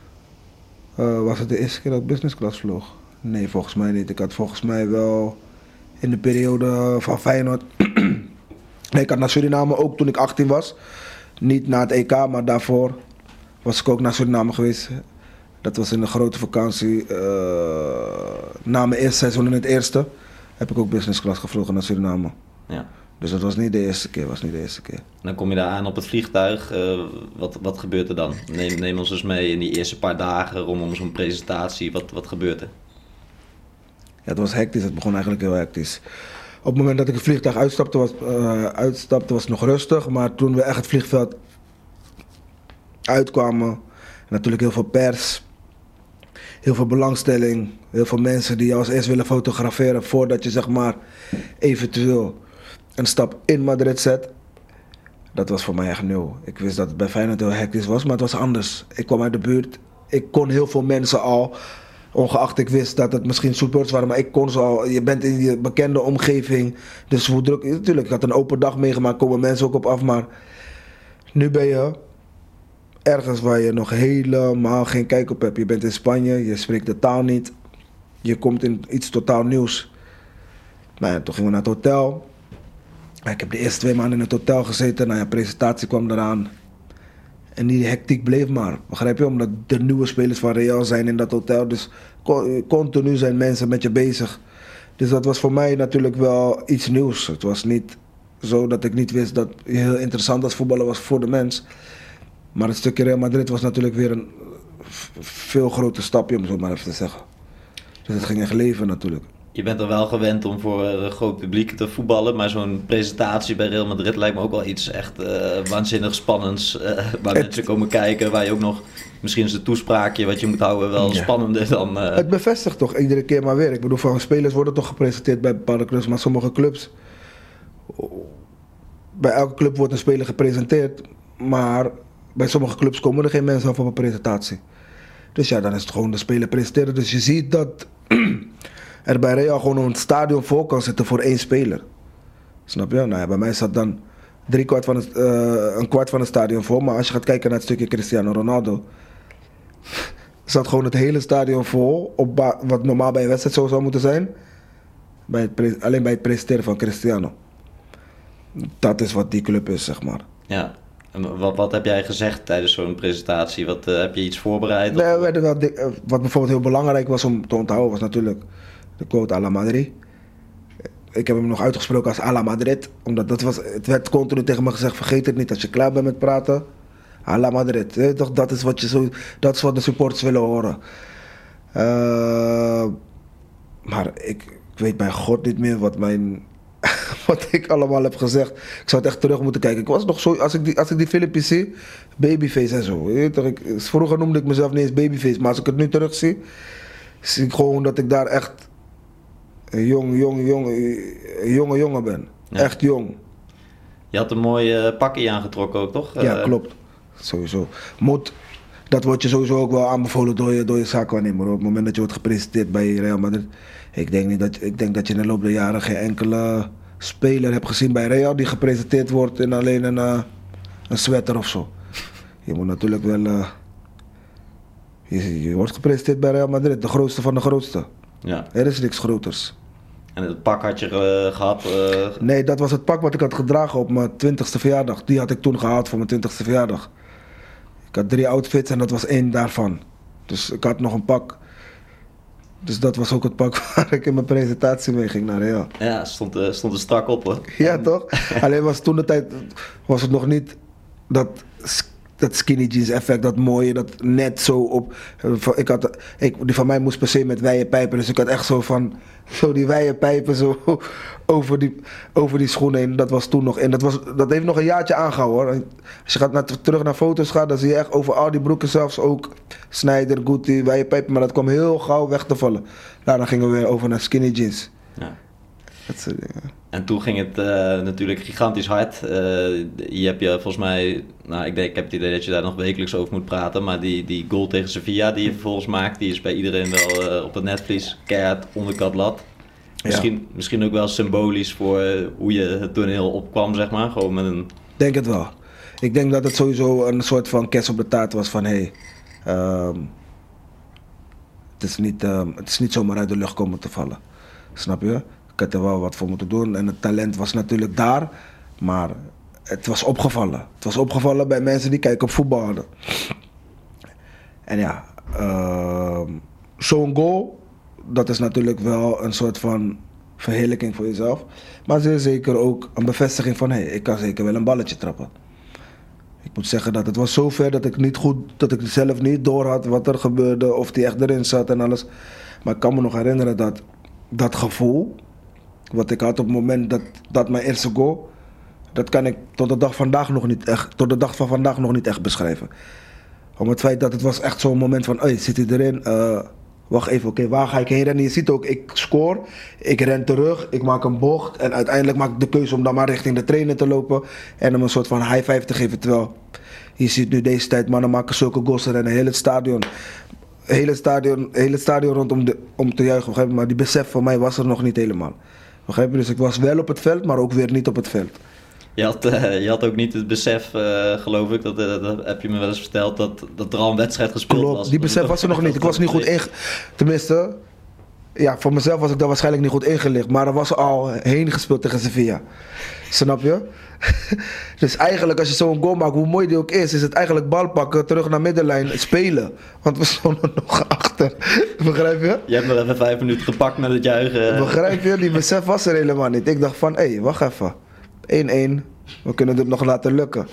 [SPEAKER 4] Uh, was het de eerste keer dat ik business class vloog? Nee, volgens mij niet. Ik had volgens mij wel in de periode van Feyenoord... nee, ik had naar Suriname ook toen ik achttien was. Niet na het E K, maar daarvoor was ik ook naar Suriname geweest. Dat was in de grote vakantie. Uh, na mijn eerste seizoen in het eerste heb ik ook business class gevlogen naar Suriname.
[SPEAKER 1] Ja.
[SPEAKER 4] Dus dat was niet de eerste keer, was niet de eerste keer.
[SPEAKER 1] Dan kom je daar aan op het vliegtuig. Uh, wat, wat gebeurt er dan? Neem, neem ons eens mee in die eerste paar dagen rondom zo'n presentatie. Wat, wat gebeurt er?
[SPEAKER 4] Ja, het was hectisch. Het begon eigenlijk heel hectisch. Op het moment dat ik het vliegtuig uitstapte was, uh, uitstapte, was het nog rustig. Maar toen we echt het vliegveld uitkwamen, natuurlijk heel veel pers, heel veel belangstelling, heel veel mensen die jou als eerst willen fotograferen voordat je zeg maar eventueel een stap in Madrid zet. Dat was voor mij echt nieuw. Ik wist dat het bij Feyenoord heel hectisch was, maar het was anders. Ik kwam uit de buurt, ik kon heel veel mensen al, ongeacht ik wist dat het misschien supporters waren, maar ik kon ze al. Je bent in je bekende omgeving, dus hoe druk. Natuurlijk, ik had een open dag meegemaakt, komen mensen ook op af, maar nu ben je ergens waar je nog helemaal geen kijk op hebt. Je bent in Spanje, je spreekt de taal niet, je komt in iets totaal nieuws. Nou ja, toen gingen we naar het hotel. Ik heb de eerste twee maanden in het hotel gezeten, nou ja, presentatie kwam eraan. En die hectiek bleef maar, begrijp je? Omdat de nieuwe spelers van Real zijn in dat hotel, dus continu zijn mensen met je bezig. Dus dat was voor mij natuurlijk wel iets nieuws. Het was niet zo dat ik niet wist dat je heel interessant als voetballer was voor de mens. Maar het stukje Real Madrid was natuurlijk weer een veel groter stapje, om zo maar even te zeggen. Dus het ging echt leven natuurlijk.
[SPEAKER 1] Je bent er wel gewend om voor een groot publiek te voetballen, maar zo'n presentatie bij Real Madrid lijkt me ook wel iets echt uh, waanzinnig spannends. Uh, waar het, mensen komen kijken, waar je ook nog, misschien is het toespraakje wat je moet houden wel ja. spannender dan... Uh...
[SPEAKER 4] Het bevestigt toch iedere keer maar weer. Ik bedoel, van spelers worden toch gepresenteerd bij bepaalde clubs, maar sommige clubs... Bij elke club wordt een speler gepresenteerd, maar bij sommige clubs komen er geen mensen af op een presentatie. Dus ja, dan is het gewoon de speler presenteren. Dus je ziet dat er bij Real gewoon een stadion vol kan zitten voor één speler. Snap je? Nou ja, bij mij zat dan drie kwart van het, uh, een kwart van het stadion vol. Maar als je gaat kijken naar het stukje Cristiano Ronaldo, zat gewoon het hele stadion vol, op ba- wat normaal bij een wedstrijd zo zou moeten zijn, bij het pre- alleen bij het presenteren van Cristiano. Dat is wat die club is, zeg maar.
[SPEAKER 1] Ja. En wat, wat heb jij gezegd tijdens zo'n presentatie? Wat, uh, heb je iets voorbereid?
[SPEAKER 4] Nee, we werden wel dik, uh, wat bijvoorbeeld heel belangrijk was om te onthouden, was natuurlijk de quote à la Madrid. Ik heb hem nog uitgesproken als à la Madrid, omdat dat was, het werd continu tegen me gezegd, vergeet het niet als je klaar bent met praten. À la Madrid, eh, toch, dat, is wat je zo, dat is wat de supporters willen horen. Uh, maar ik, ik weet bij God niet meer wat mijn... wat ik allemaal heb gezegd. Ik zou het echt terug moeten kijken. Ik was nog zo, als ik die, als ik die filmpjes zie, babyface en zo. Weet je, ik, vroeger noemde ik mezelf niet eens babyface, maar als ik het nu terug zie, zie ik gewoon dat ik daar echt een jong, jong, jong, een jonge jongen ben. Ja. Echt jong.
[SPEAKER 1] Je had een mooi uh, pakje aangetrokken ook, toch?
[SPEAKER 4] Ja,
[SPEAKER 1] uh,
[SPEAKER 4] klopt. Sowieso. Moet, dat wordt je sowieso ook wel aanbevolen door je, door je zaakwaarnemer. Op het moment dat je wordt gepresenteerd bij Real Madrid. Ik denk, niet dat, ik denk dat je in de loop der jaren geen enkele speler hebt gezien bij Real die gepresenteerd wordt in alleen een, uh, een sweater of zo. Je moet natuurlijk wel... Uh, je, je wordt gepresenteerd bij Real Madrid, de grootste van de grootste.
[SPEAKER 1] Ja.
[SPEAKER 4] Er is niks groters.
[SPEAKER 1] En het pak had je uh, gehad? Uh...
[SPEAKER 4] Nee, dat was het pak wat ik had gedragen op mijn twintigste verjaardag. Die had ik toen gehaald voor mijn twintigste verjaardag. Ik had drie outfits en dat was één daarvan. Dus ik had nog een pak. Dus dat was ook het pak waar ik in mijn presentatie mee ging naar Real.
[SPEAKER 1] Ja, stond, uh, stond er strak op hoor.
[SPEAKER 4] Ja toch? Alleen was toen de tijd was het nog niet dat dat skinny jeans effect, dat mooie, dat net zo op. Ik had, ik, die van mij moest per se met wijde pijpen, dus ik had echt zo van, zo die wijde pijpen zo over die, over die schoenen heen. Dat was toen nog, en dat, was, dat heeft nog een jaartje aangehouden hoor. Als je gaat naar, terug naar foto's gaat, dan zie je echt over al die broeken zelfs ook Sneijder, Gucci, wijde pijpen, maar dat kwam heel gauw weg te vallen. Nou, dan gingen we weer over naar skinny jeans.
[SPEAKER 1] Ja.
[SPEAKER 4] Dat soort dingen.
[SPEAKER 1] En toen ging het uh, natuurlijk gigantisch hard. Uh, je hebt je volgens mij, nou ik denk, ik heb het idee dat je daar nog wekelijks over moet praten, maar die, die goal tegen Sevilla die je vervolgens maakt, die is bij iedereen wel uh, op het netvlies, keihard onderkant lat. Misschien, ja. misschien ook wel symbolisch voor uh, hoe je het toneel opkwam, zeg maar, gewoon met een...
[SPEAKER 4] Denk het wel. Ik denk dat het sowieso een soort van kerst op de taart was van, hé, hey, um, het, is niet, um, het is niet zomaar uit de lucht komen te vallen. Snap je? Ik had er wel wat voor moeten doen en het talent was natuurlijk daar, maar het was opgevallen. Het was opgevallen bij mensen die kijken op voetbal hadden. En ja, uh, zo'n goal, dat is natuurlijk wel een soort van verheerlijking voor jezelf. Maar zeer zeker ook een bevestiging van, hé, hey, ik kan zeker wel een balletje trappen. Ik moet zeggen dat het was zover dat ik niet goed, dat ik zelf niet door had wat er gebeurde, of die echt erin zat en alles. Maar ik kan me nog herinneren dat dat gevoel, wat ik had op het moment dat, dat mijn eerste goal, dat kan ik tot de dag vandaag nog niet echt, tot de dag van vandaag nog niet echt beschrijven. Om het feit dat het was echt zo'n moment van, hey, zit hij erin? Uh, wacht even, oké, okay, waar ga ik heen rennen? Je ziet ook, ik score, ik ren terug, ik maak een bocht en uiteindelijk maak ik de keuze om dan maar richting de trainer te lopen en hem een soort van high five te geven. Terwijl je ziet nu deze tijd, mannen maken zulke goals en heel het stadion. Hele stadion, hele stadion rondom de, om te juichen, begrijp je? Maar die besef van mij was er nog niet helemaal. Begrijp je? Dus ik was wel op het veld, maar ook weer niet op het veld.
[SPEAKER 1] Je had, uh, je had ook niet het besef, uh, geloof ik, dat, uh, dat heb je me wel eens verteld, dat, dat er al een wedstrijd gespeeld
[SPEAKER 4] Klopt,
[SPEAKER 1] was.
[SPEAKER 4] Die besef was er nog niet. Ik was niet goed inge... Tenminste, ja, voor mezelf was ik daar waarschijnlijk niet goed ingelicht. Maar er was al heen gespeeld tegen Sevilla. Snap je? Dus eigenlijk als je zo'n goal maakt, hoe mooi die ook is, is het eigenlijk bal pakken, terug naar middenlijn, spelen. Want we stonden nog achter. Begrijp je?
[SPEAKER 1] Je hebt nog even vijf minuten gepakt met het juichen.
[SPEAKER 4] Begrijp je? Die besef was er helemaal niet. Ik dacht van, hé, hey, wacht even. één-één. We kunnen dit nog laten lukken.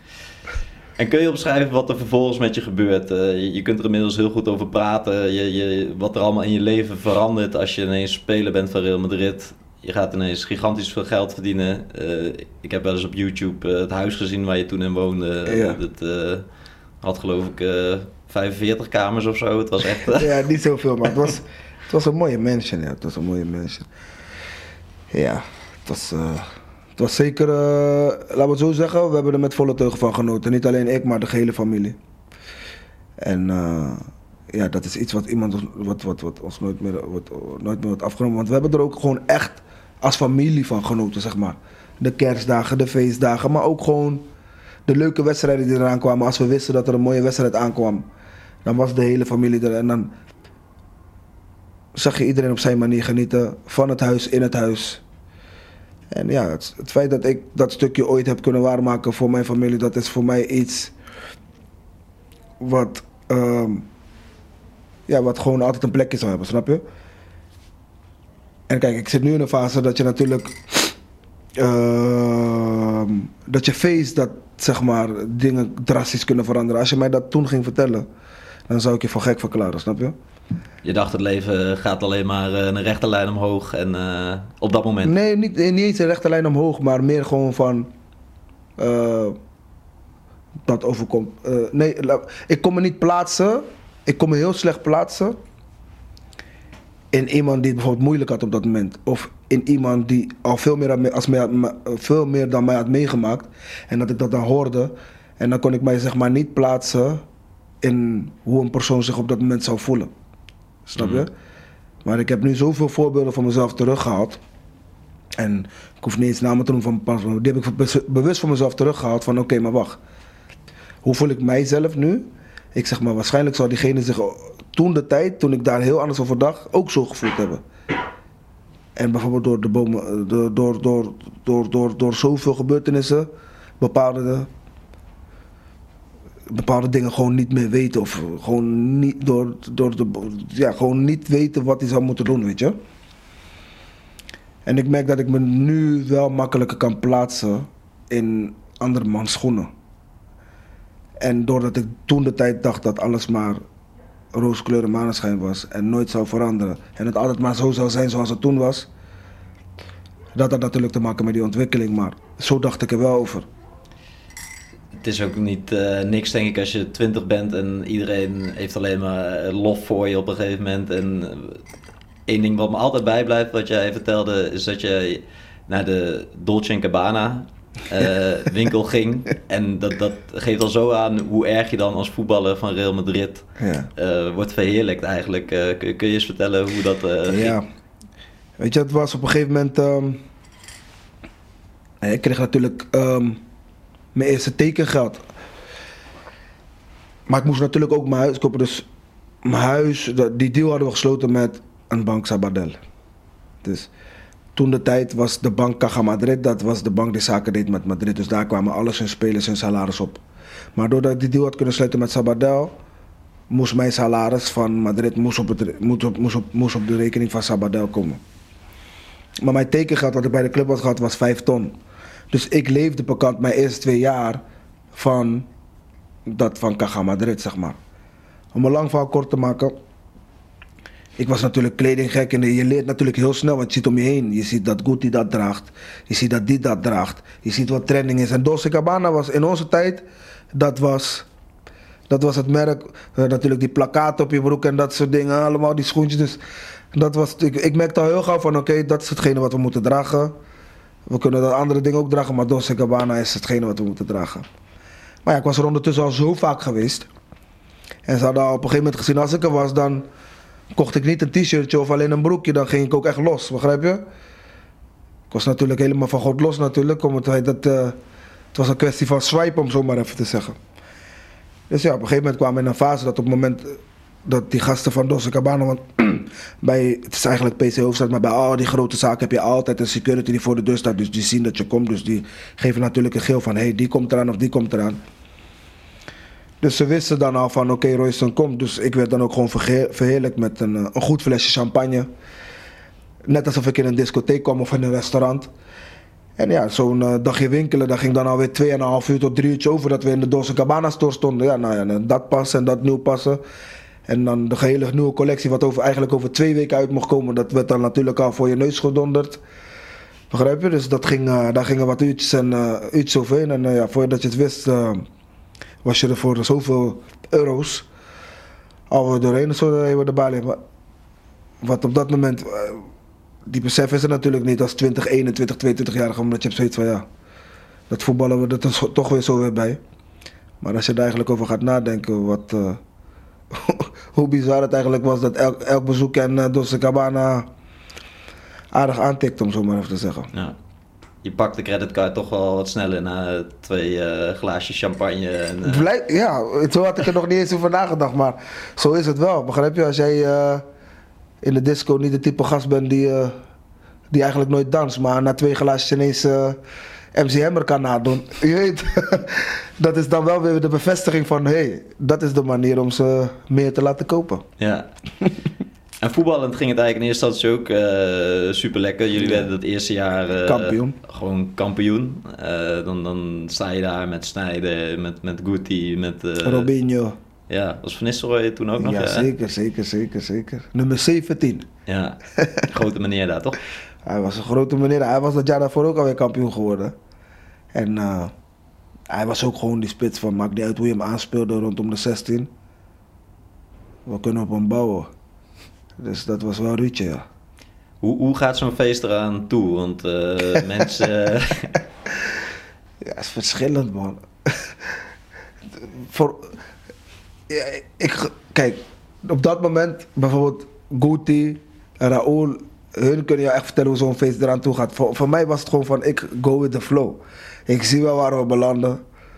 [SPEAKER 1] En kun je opschrijven wat er vervolgens met je gebeurt? Uh, je, je kunt er inmiddels heel goed over praten. Je, je, wat er allemaal in je leven verandert als je ineens speler bent van Real Madrid. Je gaat ineens gigantisch veel geld verdienen. Uh, ik heb wel eens op YouTube uh, het huis gezien waar je toen in woonde.
[SPEAKER 4] Ja.
[SPEAKER 1] Dat uh, had geloof ik uh, vijfenveertig kamers of zo. Het was echt... Uh...
[SPEAKER 4] Ja, niet zoveel, maar het was, het was een mooie mansion. Ja. Het was een mooie mansion. Ja, het was... Uh... Het was zeker, uh, laten we het zo zeggen, we hebben er met volle teugen van genoten. Niet alleen ik, maar de gehele familie. En uh, ja, dat is iets wat iemand wat, wat, wat ons nooit meer, wat, nooit meer wordt afgenomen. Want we hebben er ook gewoon echt als familie van genoten, zeg maar. De kerstdagen, de feestdagen, maar ook gewoon de leuke wedstrijden die eraan kwamen. Als we wisten dat er een mooie wedstrijd aankwam, dan was de hele familie er. En dan zag je iedereen op zijn manier genieten van het huis, in het huis. En ja, het, het feit dat ik dat stukje ooit heb kunnen waarmaken voor mijn familie, dat is voor mij iets wat, um, ja, wat gewoon altijd een plekje zou hebben, snap je? En kijk, ik zit nu in een fase dat je natuurlijk, uh, dat je feest dat, zeg maar, dingen drastisch kunnen veranderen. Als je mij dat toen ging vertellen, dan zou ik je voor gek verklaren, snap je?
[SPEAKER 1] Je dacht het leven gaat alleen maar een rechte lijn omhoog en uh, op dat moment?
[SPEAKER 4] Nee, niet, niet eens een rechte lijn omhoog, maar meer gewoon van uh, dat overkomt. Uh, nee, ik kon me niet plaatsen, ik kon me heel slecht plaatsen in iemand die het bijvoorbeeld moeilijk had op dat moment. Of in iemand die al veel meer, als mij, veel meer dan mij had meegemaakt en dat ik dat dan hoorde. En dan kon ik mij zeg maar niet plaatsen in hoe een persoon zich op dat moment zou voelen. Snap je? Mm. Maar ik heb nu zoveel voorbeelden van mezelf teruggehaald. En ik hoef niet eens namen te noemen van pas. Die heb ik bewust van mezelf teruggehaald van oké, okay, maar wacht. Hoe voel ik mijzelf nu? Ik zeg maar, waarschijnlijk zou diegene zich toen de tijd, toen ik daar heel anders over dacht, ook zo gevoeld hebben. En bijvoorbeeld door de bomen, door, door, door, door, door, door zoveel gebeurtenissen, bepaalde... bepaalde dingen gewoon niet meer weten of gewoon niet door, door de, ja, gewoon niet weten wat hij zou moeten doen, weet je. En ik merk dat ik me nu wel makkelijker kan plaatsen in andermans schoenen. En doordat ik toen de tijd dacht dat alles maar rooskleur en maneschijn was en nooit zou veranderen. En het altijd maar zo zou zijn zoals het toen was. Dat had natuurlijk te maken met die ontwikkeling, maar zo dacht ik er wel over.
[SPEAKER 1] Het is ook niet uh, niks, denk ik, als je twintig bent en iedereen heeft alleen maar lof voor je op een gegeven moment. En één ding wat me altijd bijblijft, wat jij vertelde, is dat je naar de Dolce en Gabbana uh, winkel ging. En dat, dat geeft al zo aan hoe erg je dan als voetballer van Real Madrid
[SPEAKER 4] ja.
[SPEAKER 1] uh, wordt verheerlijkt eigenlijk. Uh, kun, kun je eens vertellen hoe dat uh, ging?
[SPEAKER 4] Ja, weet je, het was op een gegeven moment... Um, ik kreeg natuurlijk um, mijn eerste tekengeld. Maar ik moest natuurlijk ook mijn huis kopen. Dus mijn huis, die deal hadden we gesloten met een bank Sabadell. Dus toen de tijd was de bank Caja Madrid, dat was de bank die zaken deed met Madrid. Dus daar kwamen alles hun spelers en salaris op. Maar doordat ik die deal had kunnen sluiten met Sabadell, moest mijn salaris van Madrid moest op, het, moest op, moest op, moest op de rekening van Sabadell komen. Maar mijn tekengeld wat ik bij de club had gehad was vijf ton. Dus ik leefde bekend mijn eerste twee jaar van dat van Caja Madrid, zeg maar. Om een lang verhaal kort te maken. Ik was natuurlijk kledinggek en je leert natuurlijk heel snel, want je ziet om je heen. Je ziet dat Guti dat draagt, je ziet dat die dat draagt, je ziet wat trending is. En Dolce en Gabbana was in onze tijd, dat was, dat was het merk. Uh, natuurlijk die plakkaten op je broek en dat soort dingen, allemaal die schoentjes. Dus dat was, ik, ik merkte al heel gauw van oké, okay, dat is hetgene wat we moeten dragen. We kunnen dat andere dingen ook dragen, maar Dolce en Gabbana is hetgene wat we moeten dragen. Maar ja, ik was er ondertussen al zo vaak geweest. En ze hadden al op een gegeven moment gezien, als ik er was, dan kocht ik niet een t-shirtje of alleen een broekje, dan ging ik ook echt los, begrijp je? Ik was natuurlijk helemaal van God los natuurlijk, omdat het, dat, uh, het was een kwestie van swipen, om zo maar even te zeggen. Dus ja, op een gegeven moment kwamen we in een fase dat op het moment dat die gasten van Dolce en Gabbana, want bij, het is eigenlijk P C Hoofdstad, maar bij al die grote zaken heb je altijd een security die voor de deur staat, dus die zien dat je komt, dus die geven natuurlijk een geel van, hé, hey, die komt eraan of die komt eraan. Dus ze wisten dan al van, oké, okay, Royston komt. Dus ik werd dan ook gewoon verheerlijkt met een, een goed flesje champagne. Net alsof ik in een discotheek kwam of in een restaurant. En ja, zo'n uh, dagje winkelen, dat ging dan alweer tweeënhalf uur tot drie uurtje over dat we in de Dolce en Gabbana store stonden. Ja, nou ja, dat passen en dat nieuw passen. En dan de gehele nieuwe collectie, wat over, eigenlijk over twee weken uit mocht komen, dat werd dan natuurlijk al voor je neus gedonderd. Begrijp je? Dus dat ging, uh, daar gingen wat uurtjes en uh, uurtjes overheen. En uh, ja, voordat je het wist, Uh, was je er voor zoveel euro's al doorheen zo even de balie. Wat op dat moment, die besef is er natuurlijk niet als twintig, eenentwintig, tweeëntwintig-jarige, omdat je hebt zoiets van ja, dat voetballen we er toch weer zo weer bij. Maar als je er eigenlijk over gaat nadenken, wat, uh, hoe bizar het eigenlijk was dat elk, elk bezoek en uh, Dolce en Gabbana aardig aantikt, om zo maar even te zeggen.
[SPEAKER 1] Ja. Je pakt de creditcard toch wel wat sneller na twee uh, glaasjes champagne. En, uh...
[SPEAKER 4] Blij, ja, zo had ik er nog niet eens over nagedacht, maar zo is het wel. Begrijp je? Als jij uh, in de disco niet de type gast bent die, uh, die eigenlijk nooit danst, maar na twee glaasjes ineens uh, M C Hammer kan nadoen. Je weet, dat is dan wel weer de bevestiging van, hé, hey, dat is de manier om ze meer te laten kopen.
[SPEAKER 1] Ja. En voetballend ging het eigenlijk in eerste instantie ook uh, super lekker. Jullie werden dat eerste jaar uh,
[SPEAKER 4] kampioen.
[SPEAKER 1] Gewoon kampioen. Uh, dan, dan sta je daar met Sneijder, met, met Guti, met Uh,
[SPEAKER 4] Robinho.
[SPEAKER 1] Ja, was Van Nistelrooy toen ook nog?
[SPEAKER 4] Ja,
[SPEAKER 1] hè?
[SPEAKER 4] zeker, zeker, zeker, zeker. Nummer zeventien.
[SPEAKER 1] Ja, grote meneer daar, toch?
[SPEAKER 4] Hij was een grote meneer. Hij was dat jaar daarvoor ook alweer kampioen geworden. En uh, hij was ook gewoon die spits van, maakt niet uit hoe je hem aanspeelde rondom de zestien. We kunnen op hem bouwen. Dus dat was wel Ruudje, ja.
[SPEAKER 1] Hoe, hoe gaat zo'n feest eraan toe? Want uh, mensen...
[SPEAKER 4] Ja, het is verschillend, man. Voor... Ja, ik... Kijk, op dat moment, bijvoorbeeld Guti, Raúl, hun kunnen je echt vertellen hoe zo'n feest eraan toe gaat. Voor, voor mij was het gewoon van, ik go with the flow. Ik zie wel waar we belanden.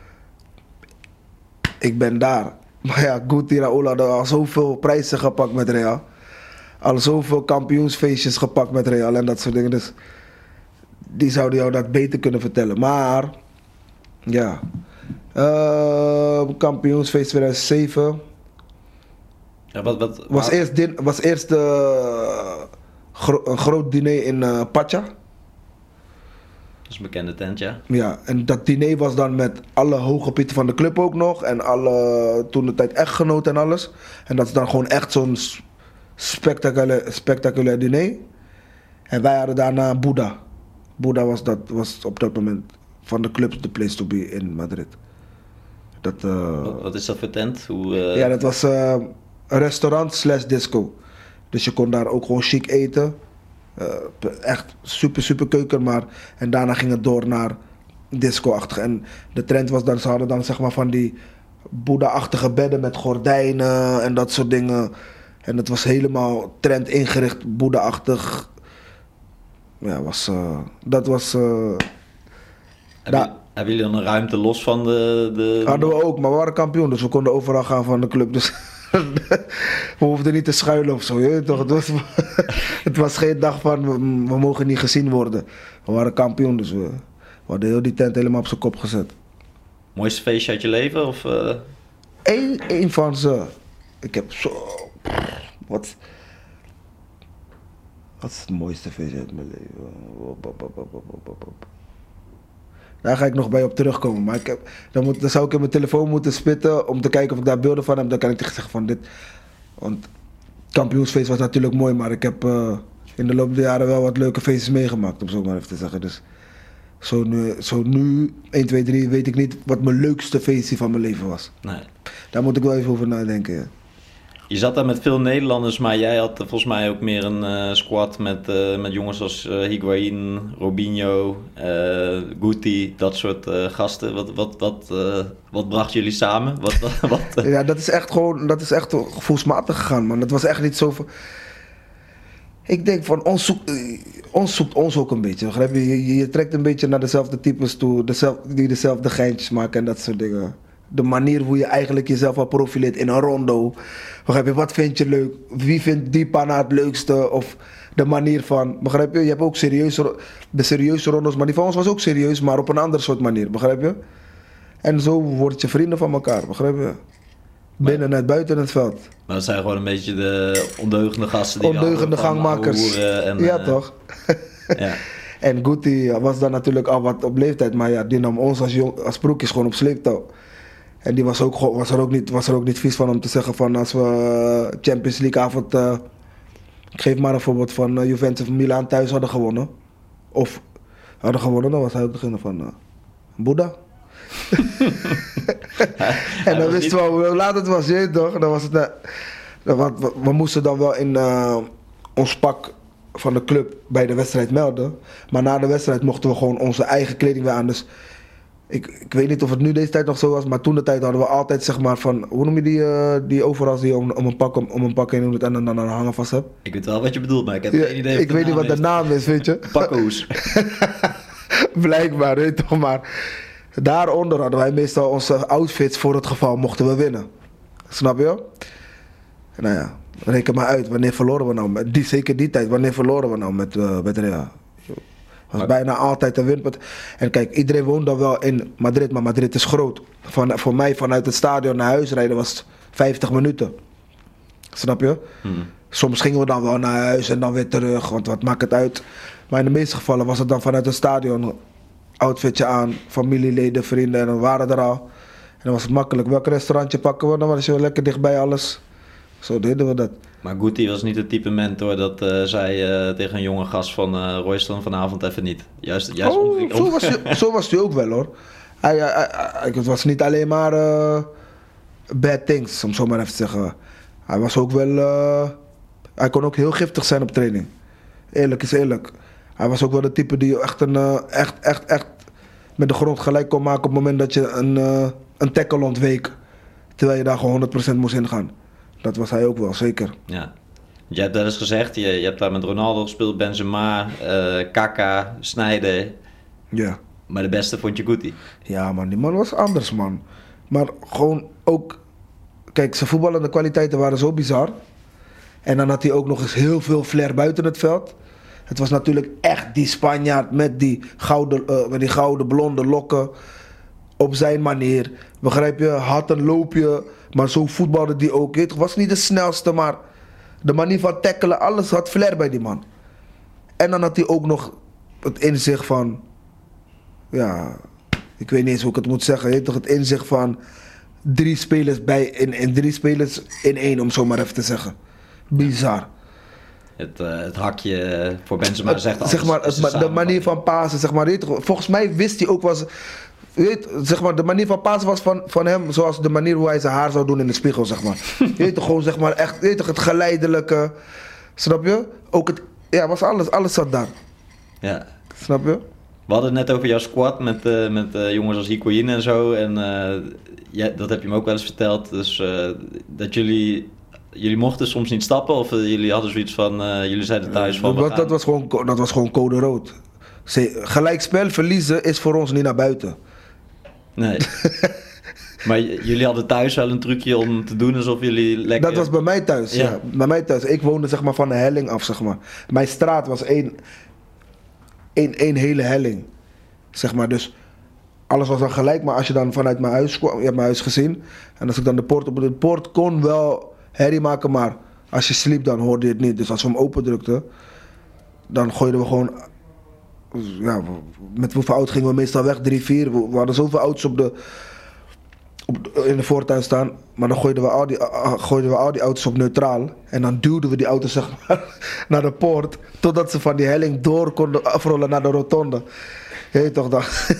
[SPEAKER 4] Ik ben daar. Maar ja, Guti en Raúl hadden al zoveel prijzen gepakt met Real. Al zoveel kampioensfeestjes gepakt met Real en dat soort dingen. Dus die zouden jou dat beter kunnen vertellen. Maar, ja. Uh, kampioensfeest tweeduizend zeven.
[SPEAKER 1] Ja, wat, wat,
[SPEAKER 4] was, eerst din, was eerst uh, gro- een groot diner in uh, Pacha.
[SPEAKER 1] Dat is een bekende tent, ja.
[SPEAKER 4] Ja, en dat diner was dan met alle hoge pieten van de club ook nog. En alle toen de tijd echtgenoten en alles. En dat is dan gewoon echt zo'n spectaculair, spectaculair diner. En wij hadden daarna Buda. Buda was, dat, was op dat moment van de clubs de place to be in Madrid. Dat, uh,
[SPEAKER 1] wat, wat is dat voor tent? Hoe, uh...
[SPEAKER 4] Ja, dat was uh, een restaurant slash disco. Dus je kon daar ook gewoon chic eten. Uh, echt super, super keuken, maar... En daarna ging het door naar disco-achtig. En de trend was dan, ze hadden dan zeg maar van die Boeddha-achtige bedden met gordijnen en dat soort dingen. En het was helemaal trend ingericht, Boeddha-achtig. Ja, was... Uh, dat was... Uh,
[SPEAKER 1] Heb je, hebben jullie dan een ruimte los van de, de...
[SPEAKER 4] Hadden we ook, maar we waren kampioen, dus we konden overal gaan van de club. Dus we hoefden niet te schuilen of zo. Je weet toch? Het, was, het was geen dag van we, we mogen niet gezien worden. We waren kampioen, dus we, we hadden heel die tent helemaal op zijn kop gezet.
[SPEAKER 1] Mooiste feestje uit je leven? Of, uh...
[SPEAKER 4] Eén, één van ze. Ik heb zo... Wat... Wat is het mooiste feestje uit mijn leven? Daar ga ik nog bij op terugkomen. Maar ik heb, dan, moet, dan zou ik in mijn telefoon moeten spitten om te kijken of ik daar beelden van heb. Dan kan ik tegen zeggen van dit. Want het kampioensfeest was natuurlijk mooi, maar ik heb uh, in de loop der jaren wel wat leuke feestjes meegemaakt, om zo maar even te zeggen. Dus zo nu, zo nu één, twee, drie, weet ik niet wat mijn leukste feestje van mijn leven was.
[SPEAKER 1] Nee.
[SPEAKER 4] Daar moet ik wel even over nadenken. Ja.
[SPEAKER 1] Je zat daar met veel Nederlanders, maar jij had volgens mij ook meer een uh, squad met, uh, met jongens als uh, Higuaín, Robinho, uh, Guti, dat soort uh, gasten. Wat, wat, wat, uh, wat bracht jullie samen? Wat, wat, wat, uh...
[SPEAKER 4] Ja, dat is echt gewoon, dat is echt gevoelsmatig gegaan, man. Dat was echt niet zo van... Ik denk van, ons zoekt, ons zoekt ons ook een beetje, begrijp je? Je, je trekt een beetje naar dezelfde types toe, dezelfde, die dezelfde geintjes maken en dat soort dingen. De manier hoe je eigenlijk jezelf al profileert in een rondo. Begrijp je, wat vind je leuk? Wie vindt die panna het leukste? Of de manier van, begrijp je? Je hebt ook serieuze, de serieuze rondos, maar die van ons was ook serieus, maar op een andere soort manier, begrijp je? En zo word je vrienden van elkaar, begrijp je? Binnen en buiten het veld.
[SPEAKER 1] Maar dat zijn gewoon een beetje de ondeugende gasten die
[SPEAKER 4] ondeugende gangmakers.
[SPEAKER 1] En,
[SPEAKER 4] ja,
[SPEAKER 1] uh,
[SPEAKER 4] toch?
[SPEAKER 1] Ja.
[SPEAKER 4] En Guti was dan natuurlijk al wat op leeftijd, maar ja, die nam ons als, jong, als broekjes gewoon op sleeptouw. En die was, ook, was, er ook niet, was er ook niet vies van om te zeggen van als we Champions League avond, uh, ik geef maar een voorbeeld van uh, Juventus of Milan thuis hadden gewonnen. Of hadden gewonnen, dan was hij ook degene van uh, Boeddha. En dan wisten we hoe laat het was, je toch? Dan was het, uh, want we, we moesten dan wel in uh, ons pak van de club bij de wedstrijd melden. Maar na de wedstrijd mochten we gewoon onze eigen kleding weer aan. Dus Ik, ik weet niet of het nu deze tijd nog zo was, maar toen de tijd hadden we altijd zeg maar van, hoe noem je die, uh, die overals die je om, om een pak om, om een pak heen doet en dan, dan een hanger vast hebt?
[SPEAKER 1] Ik weet wel wat je bedoelt, maar ik heb
[SPEAKER 4] ja,
[SPEAKER 1] geen idee.
[SPEAKER 4] Ik weet niet wat de naam is, weet je?
[SPEAKER 1] Pakkoes.
[SPEAKER 4] Blijkbaar, weet je toch, maar daaronder hadden wij meestal onze outfits voor het geval mochten we winnen. Snap je? Nou ja, reken maar uit, wanneer verloren we nou met, die, zeker die tijd, wanneer verloren we nou met, uh, met Real? Het was bijna altijd een winpunt. En kijk, iedereen woont dan wel in Madrid, maar Madrid is groot. Van, voor mij vanuit het stadion naar huis rijden was vijftig minuten. Snap je? Hmm. Soms gingen we dan wel naar huis en dan weer terug, want wat maakt het uit. Maar in de meeste gevallen was het dan vanuit het stadion. Outfitje aan, familieleden, vrienden en dan waren er al. En dan was het makkelijk. Welk restaurantje pakken we? Dan was je wel lekker dichtbij alles. Zo deden we dat.
[SPEAKER 1] Maar Guti was niet het type mentor dat uh, zei uh, tegen een jonge gast van uh, Royston vanavond even niet. Juist, juist
[SPEAKER 4] oh,
[SPEAKER 1] om...
[SPEAKER 4] zo, was hij, zo was hij ook wel hoor. Hij, hij, hij, het was niet alleen maar uh, bad things, om zo maar even te zeggen. Hij was ook wel... Uh, hij kon ook heel giftig zijn op training. Eerlijk is eerlijk. Hij was ook wel de type die echt, een, uh, echt, echt, echt met de grond gelijk kon maken op het moment dat je een, uh, een tackle ontweek. Terwijl je daar gewoon honderd procent moest ingaan. Dat was hij ook wel, zeker.
[SPEAKER 1] Ja. Je hebt wel eens gezegd, je, je hebt daar met Ronaldo gespeeld, Benzema, uh, Kaka, Sneijder.
[SPEAKER 4] Ja.
[SPEAKER 1] Maar de beste vond je Guti?
[SPEAKER 4] Ja man, die man was anders man. Maar gewoon ook... Kijk, zijn voetballende kwaliteiten waren zo bizar. En dan had hij ook nog eens heel veel flair buiten het veld. Het was natuurlijk echt die Spanjaard met die gouden, uh, met die gouden blonde lokken. Op zijn manier. Begrijp je? Had een loopje. Maar zo voetbalde die ook. Het was niet de snelste, maar de manier van tackelen, alles had flair bij die man. En dan had hij ook nog het inzicht van ja, ik weet niet eens hoe ik het moet zeggen. Je hebt toch het inzicht van drie spelers bij in, in drie spelers in één, om zo maar even te zeggen. Bizar.
[SPEAKER 1] Het, uh, het hakje voor Benzema het, zegt alles.
[SPEAKER 4] Zeg maar, het, de manier van pasen, zeg maar. Weet, volgens mij wist hij ook was. Weet, zeg maar, de manier van pasen was van, van hem zoals de manier hoe hij zijn haar zou doen in de spiegel, zeg maar. Weet toch gewoon, zeg maar, echt, weet toch, het geleidelijke. Snap je? Ook het, ja, was alles, alles zat daar.
[SPEAKER 1] Ja.
[SPEAKER 4] Snap je?
[SPEAKER 1] We hadden het net over jouw squad met, uh, met uh, jongens als Higuaín en zo. En uh, ja, dat heb je me ook wel eens verteld. Dus uh, dat jullie, jullie mochten soms niet stappen. Of uh, jullie hadden zoiets van, uh, jullie zeiden thuis van...
[SPEAKER 4] Uh, dat, dat, was gewoon, dat was gewoon code rood. Gelijkspel verliezen is voor ons niet naar buiten.
[SPEAKER 1] Nee. Maar j- jullie hadden thuis wel een trucje om te doen alsof jullie lekker...
[SPEAKER 4] Dat was bij mij thuis, ja. ja. Bij mij thuis. Ik woonde zeg maar van de helling af, zeg maar. Mijn straat was één... Één, één hele helling, zeg maar. Dus alles was dan gelijk, maar als je dan vanuit mijn huis kwam, je hebt mijn huis gezien, en als ik dan de poort op de poort kon wel herrie maken, maar als je sliep dan hoorde je het niet. Dus als we hem opendrukten, dan gooiden we gewoon, ja, met hoeveel auto's gingen we meestal weg? Drie, vier. We, we hadden zoveel auto's op de, op de, in de voortuin staan, maar dan gooiden we, al die, uh, gooiden we al die auto's op neutraal en dan duwden we die auto's zeg maar naar de poort, totdat ze van die helling door konden afrollen naar de rotonde. Je weet toch dan.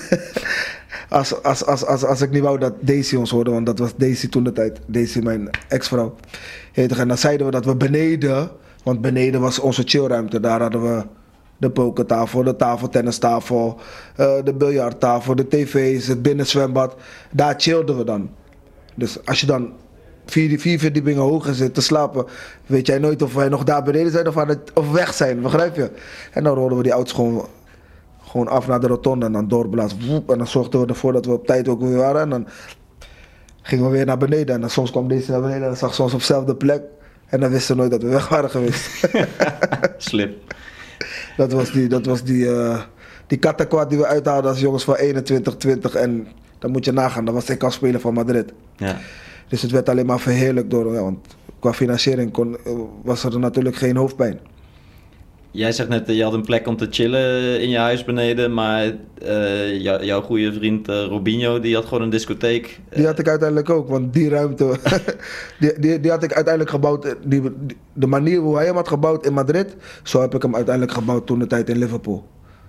[SPEAKER 4] als, als, als, als, als ik niet wou dat Daisy ons hoorde, want dat was Daisy toen de tijd, Daisy mijn ex-vrouw. Je weet toch, en dan zeiden we dat we beneden, want beneden was onze chillruimte, daar hadden we de pokertafel, de tafeltennistafel, uh, de biljarttafel, de tv's, het binnenzwembad. Daar chillden we dan. Dus als je dan vier, vier verdiepingen hoger zit te slapen, weet jij nooit of wij nog daar beneden zijn of, aan het, of weg zijn, begrijp je? En dan rolden we die auto's gewoon, gewoon af naar de rotonde en dan doorblazen. Woep, en dan zorgden we ervoor dat we op tijd ook weer waren. En dan gingen we weer naar beneden. En dan soms kwam deze naar beneden en dan zag ze ons op dezelfde plek. En dan wisten ze nooit dat we weg waren geweest.
[SPEAKER 1] Slim.
[SPEAKER 4] Dat was die, dat was die, uh, die kattenkwaad die we uithaalden als jongens van eenentwintig, twintig. En dan moet je nagaan, dat was ik als speler van Madrid.
[SPEAKER 1] Ja.
[SPEAKER 4] Dus het werd alleen maar verheerlijkt door, ja, want qua financiering kon, was er natuurlijk geen hoofdpijn.
[SPEAKER 1] Jij zegt net, je had een plek om te chillen in je huis beneden, maar uh, jou, jouw goede vriend uh, Robinho, die had gewoon een discotheek.
[SPEAKER 4] Die had ik uiteindelijk ook, want die ruimte, die, die, die had ik uiteindelijk gebouwd, die, die, de manier hoe hij hem had gebouwd in Madrid, zo heb ik hem uiteindelijk gebouwd toen de tijd in Liverpool.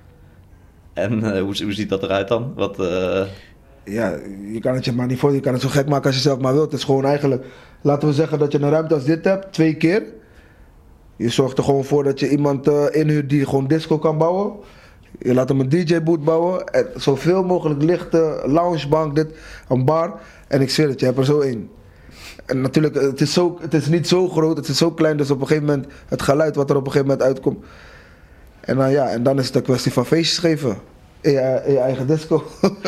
[SPEAKER 1] En uh, hoe, hoe ziet dat eruit dan? Wat, uh...
[SPEAKER 4] Ja, je kan het je maar niet voor, je kan het zo gek maken als je zelf maar wilt. Het is gewoon eigenlijk, laten we zeggen dat je een ruimte als dit hebt, twee keer. Je zorgt er gewoon voor dat je iemand uh, inhuurt die gewoon disco kan bouwen. Je laat hem een D J-boot bouwen. En zoveel mogelijk lichten, loungebank, dit, een bar. En ik zweer het, je hebt er zo één. En natuurlijk, het is, zo, het is niet zo groot, het is zo klein. Dus op een gegeven moment, het geluid wat er op een gegeven moment uitkomt. En dan, ja, en dan is het een kwestie van feestjes geven. In je, in je eigen disco.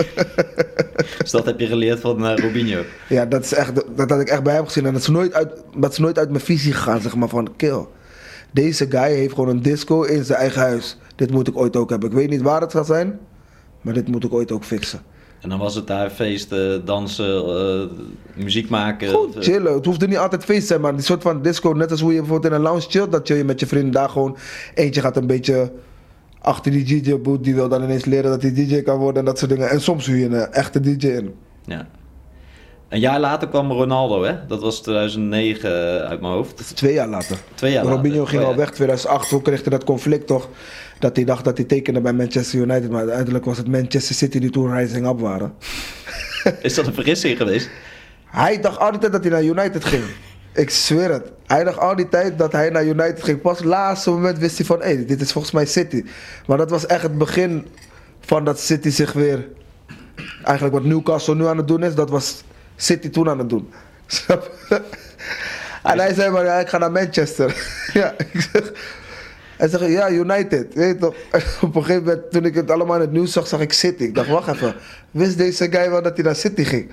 [SPEAKER 1] Dus dat heb je geleerd van uh, Robinho?
[SPEAKER 4] Ja, dat is echt, dat had ik echt bij hem gezien. En dat is nooit uit, dat is nooit uit mijn visie gegaan, zeg maar, van kill. Deze guy heeft gewoon een disco in zijn eigen huis. Dit moet ik ooit ook hebben. Ik weet niet waar het gaat zijn, maar dit moet ik ooit ook fixen.
[SPEAKER 1] En dan was het daar feesten, dansen, uh, muziek maken?
[SPEAKER 4] Goed, chillen. Het hoeft er niet altijd feest te zijn, maar die soort van disco, net als hoe je bijvoorbeeld in een lounge chillt, dat je met je vrienden daar gewoon, eentje gaat een beetje achter die D J-boot, die wil dan ineens leren dat hij D J kan worden en dat soort dingen. En soms huur je een echte D J in.
[SPEAKER 1] Ja. Een jaar later kwam Ronaldo, hè? Dat was tweeduizend negen uit mijn hoofd.
[SPEAKER 4] Twee jaar later.
[SPEAKER 1] Twee jaar
[SPEAKER 4] Robinho
[SPEAKER 1] later.
[SPEAKER 4] ging
[SPEAKER 1] oh,
[SPEAKER 4] al
[SPEAKER 1] ja.
[SPEAKER 4] weg tweeduizend acht, toen kreeg hij dat conflict toch, dat hij dacht dat hij tekende bij Manchester United, maar uiteindelijk was het Manchester City die toen rising up waren.
[SPEAKER 1] Is dat een vergissing geweest?
[SPEAKER 4] Hij dacht al die tijd dat hij naar United ging. Ik zweer het. Hij dacht al die tijd dat hij naar United ging. Pas laatste moment wist hij van, hé, hey, dit is volgens mij City. Maar dat was echt het begin van dat City zich weer, eigenlijk wat Newcastle nu aan het doen is, dat was City toen aan het doen. Snap je? En hij zei maar, ja, ik ga naar Manchester. Ja, ik zeg, hij zegt, ja, United. Weet je toch? En op een gegeven moment, toen ik het allemaal in het nieuws zag, zag ik City. Ik dacht, wacht even. Wist deze guy wel dat hij naar City ging?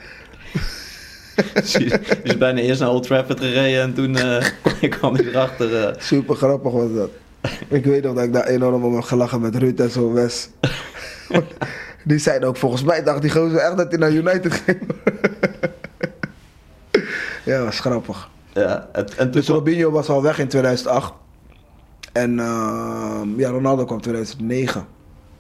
[SPEAKER 1] Je is bijna eerst naar Old Trafford gereden en toen uh, kwam hij erachter. Uh.
[SPEAKER 4] Super grappig was dat. Ik weet nog dat ik daar enorm om heb gelachen met Ruud en zo Wes. Die zeiden ook, volgens mij dacht die gozer echt dat hij naar United ging. Ja, dat was grappig.
[SPEAKER 1] Ja, en, en
[SPEAKER 4] Dus
[SPEAKER 1] toen...
[SPEAKER 4] Robinho was al weg in tweeduizend acht. En uh, ja, Ronaldo kwam tweeduizend negen.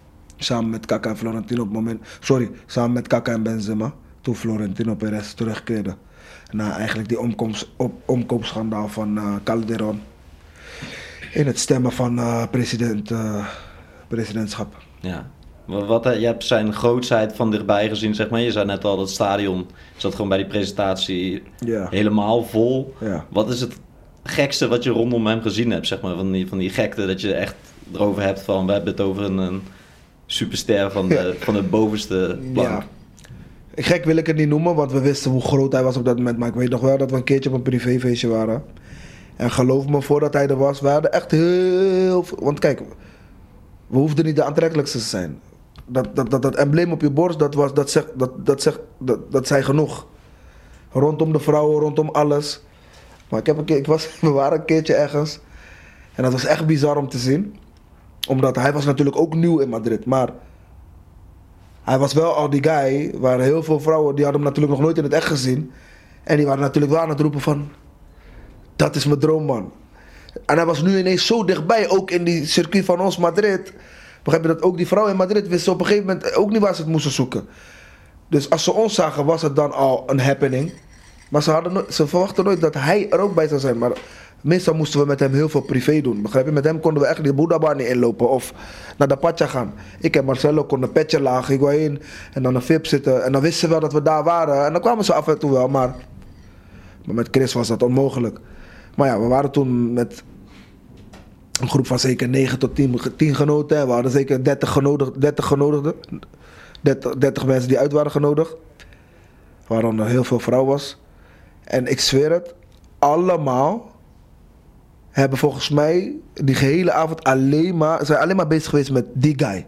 [SPEAKER 4] Samen met Kaka en Florentino op het moment. Sorry, samen met Kaka en Benzema. Toen Florentino Perez terugkeerde. Na eigenlijk die omkomst, op, omkoopschandaal van uh, Calderon. In het stemmen van uh, president, uh, presidentschap.
[SPEAKER 1] Ja. Wat, je hebt zijn grootsheid van dichtbij gezien, zeg maar. Je zei net al, dat stadion zat gewoon bij die presentatie
[SPEAKER 4] Ja.
[SPEAKER 1] helemaal vol.
[SPEAKER 4] Ja.
[SPEAKER 1] Wat is het gekste wat je rondom hem gezien hebt, zeg maar? Van die, van die gekte dat je echt erover hebt van, we hebben het over een, een superster van, de, ja. van het bovenste plan. Ja.
[SPEAKER 4] Gek wil ik het niet noemen, want we wisten hoe groot hij was op dat moment. Maar ik weet nog wel dat we een keertje op een privéfeestje waren. En geloof me, voordat hij er was, we hadden echt heel veel... Want kijk, we hoefden niet de aantrekkelijkste te zijn. Dat, dat, dat, dat embleem op je borst, dat, was, dat, zegt, dat, dat, zegt, dat, dat zei genoeg. Rondom de vrouwen, rondom alles. Maar ik heb een keer, ik was, we waren een keertje ergens. En dat was echt bizar om te zien. Omdat hij was natuurlijk ook nieuw in Madrid. Maar hij was wel al die guy waar heel veel vrouwen, die hadden hem natuurlijk nog nooit in het echt gezien. En die waren natuurlijk wel aan het roepen van, dat is mijn droomman. En hij was nu ineens zo dichtbij, ook in die circuit van ons Madrid. Begrijp je dat ook die vrouwen in Madrid wisten op een gegeven moment ook niet waar ze het moesten zoeken. Dus als ze ons zagen was het dan al een happening. Maar ze, hadden no- ze verwachten nooit dat hij er ook bij zou zijn. Maar meestal moesten we met hem heel veel privé doen. Begrijp je? Met hem konden we echt de Buddha Bar niet inlopen of naar de Pacha gaan. Ik en Marcelo konden een petje lagen, ik wou heen en dan een V I P zitten. En dan wisten ze wel dat we daar waren. En dan kwamen ze af en toe wel, maar, maar met Chris was dat onmogelijk. Maar ja, we waren toen met een groep van zeker negen tot tien genoten. We hadden zeker dertig genodigd, dertig genodigden. dertig, dertig mensen die uit waren genodigd. Waarvan er heel veel vrouw was. En ik zweer het, allemaal hebben volgens mij die gehele avond alleen maar, zijn alleen maar bezig geweest met die guy.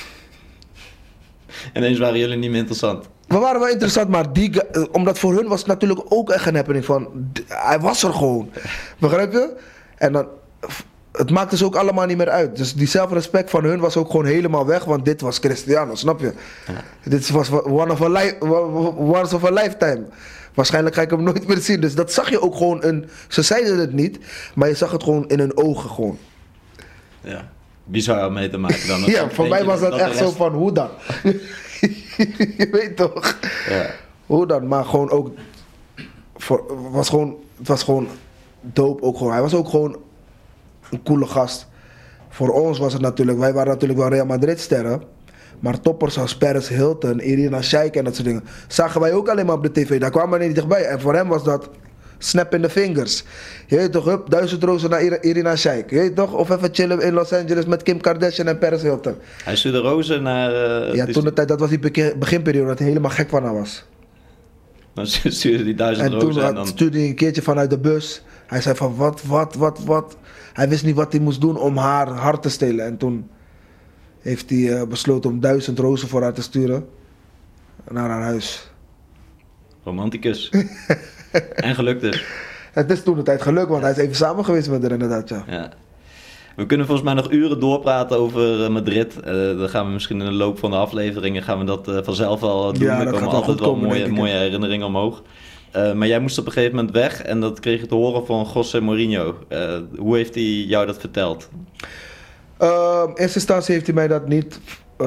[SPEAKER 1] En ineens waren jullie niet meer interessant.
[SPEAKER 4] We waren wel interessant, maar die guy, omdat voor hun was het natuurlijk ook echt een happening van, hij was er gewoon. Begrijp je? En dan, het maakte ze ook allemaal niet meer uit. Dus die zelfrespect van hun was ook gewoon helemaal weg, want dit was Cristiano, snap je? Ja. Dit was one of a, li- one of a lifetime. Waarschijnlijk ga ik hem nooit meer zien. Dus dat zag je ook gewoon. In, ze zeiden het niet, maar je zag het gewoon in hun ogen gewoon.
[SPEAKER 1] Ja, bizar om mee te maken dan.
[SPEAKER 4] Ja, voor mij was dat, dat echt rest... zo van, hoe dan? Je weet toch?
[SPEAKER 1] Ja.
[SPEAKER 4] Hoe dan? Maar gewoon ook, voor, was gewoon, het was gewoon dope ook gewoon. Hij was ook gewoon een coole gast. Voor ons was het natuurlijk, wij waren natuurlijk wel Real Madrid sterren. Maar toppers als Paris Hilton, Irina Shayk en dat soort dingen, zagen wij ook alleen maar op de tv. Daar kwamen we niet dichtbij. En voor hem was dat snap in the fingers. Je weet toch, hup, duizend rozen naar Irina Shayk. Je weet toch, of even chillen in Los Angeles met Kim Kardashian en Paris Hilton.
[SPEAKER 1] Hij stuurde rozen naar... Uh,
[SPEAKER 4] ja, toen de tijd, dat was die beginperiode dat hij helemaal gek van haar was.
[SPEAKER 1] Dan stuurde hij duizend
[SPEAKER 4] en
[SPEAKER 1] rozen
[SPEAKER 4] toen
[SPEAKER 1] en dan...
[SPEAKER 4] stuurde hij een keertje vanuit de bus. Hij zei van, wat, wat, wat, wat. Hij wist niet wat hij moest doen om haar hart te stelen. En toen heeft hij uh, besloten om duizend rozen voor haar te sturen naar haar huis.
[SPEAKER 1] Romanticus. En gelukt dus.
[SPEAKER 4] Het is toen de tijd gelukt, want hij is even samen geweest met haar inderdaad, ja.
[SPEAKER 1] ja. We kunnen volgens mij nog uren doorpraten over uh, Madrid. Uh, dan gaan we misschien in de loop van de afleveringen gaan we dat uh, vanzelf wel doen.
[SPEAKER 4] Ja,
[SPEAKER 1] er komen altijd wel
[SPEAKER 4] komen,
[SPEAKER 1] mooie, mooie herinneringen omhoog. Uh, maar jij moest op een gegeven moment weg en dat kreeg je te horen van José Mourinho. Uh, hoe heeft hij jou dat verteld?
[SPEAKER 4] Uh, in eerste instantie heeft hij mij dat niet...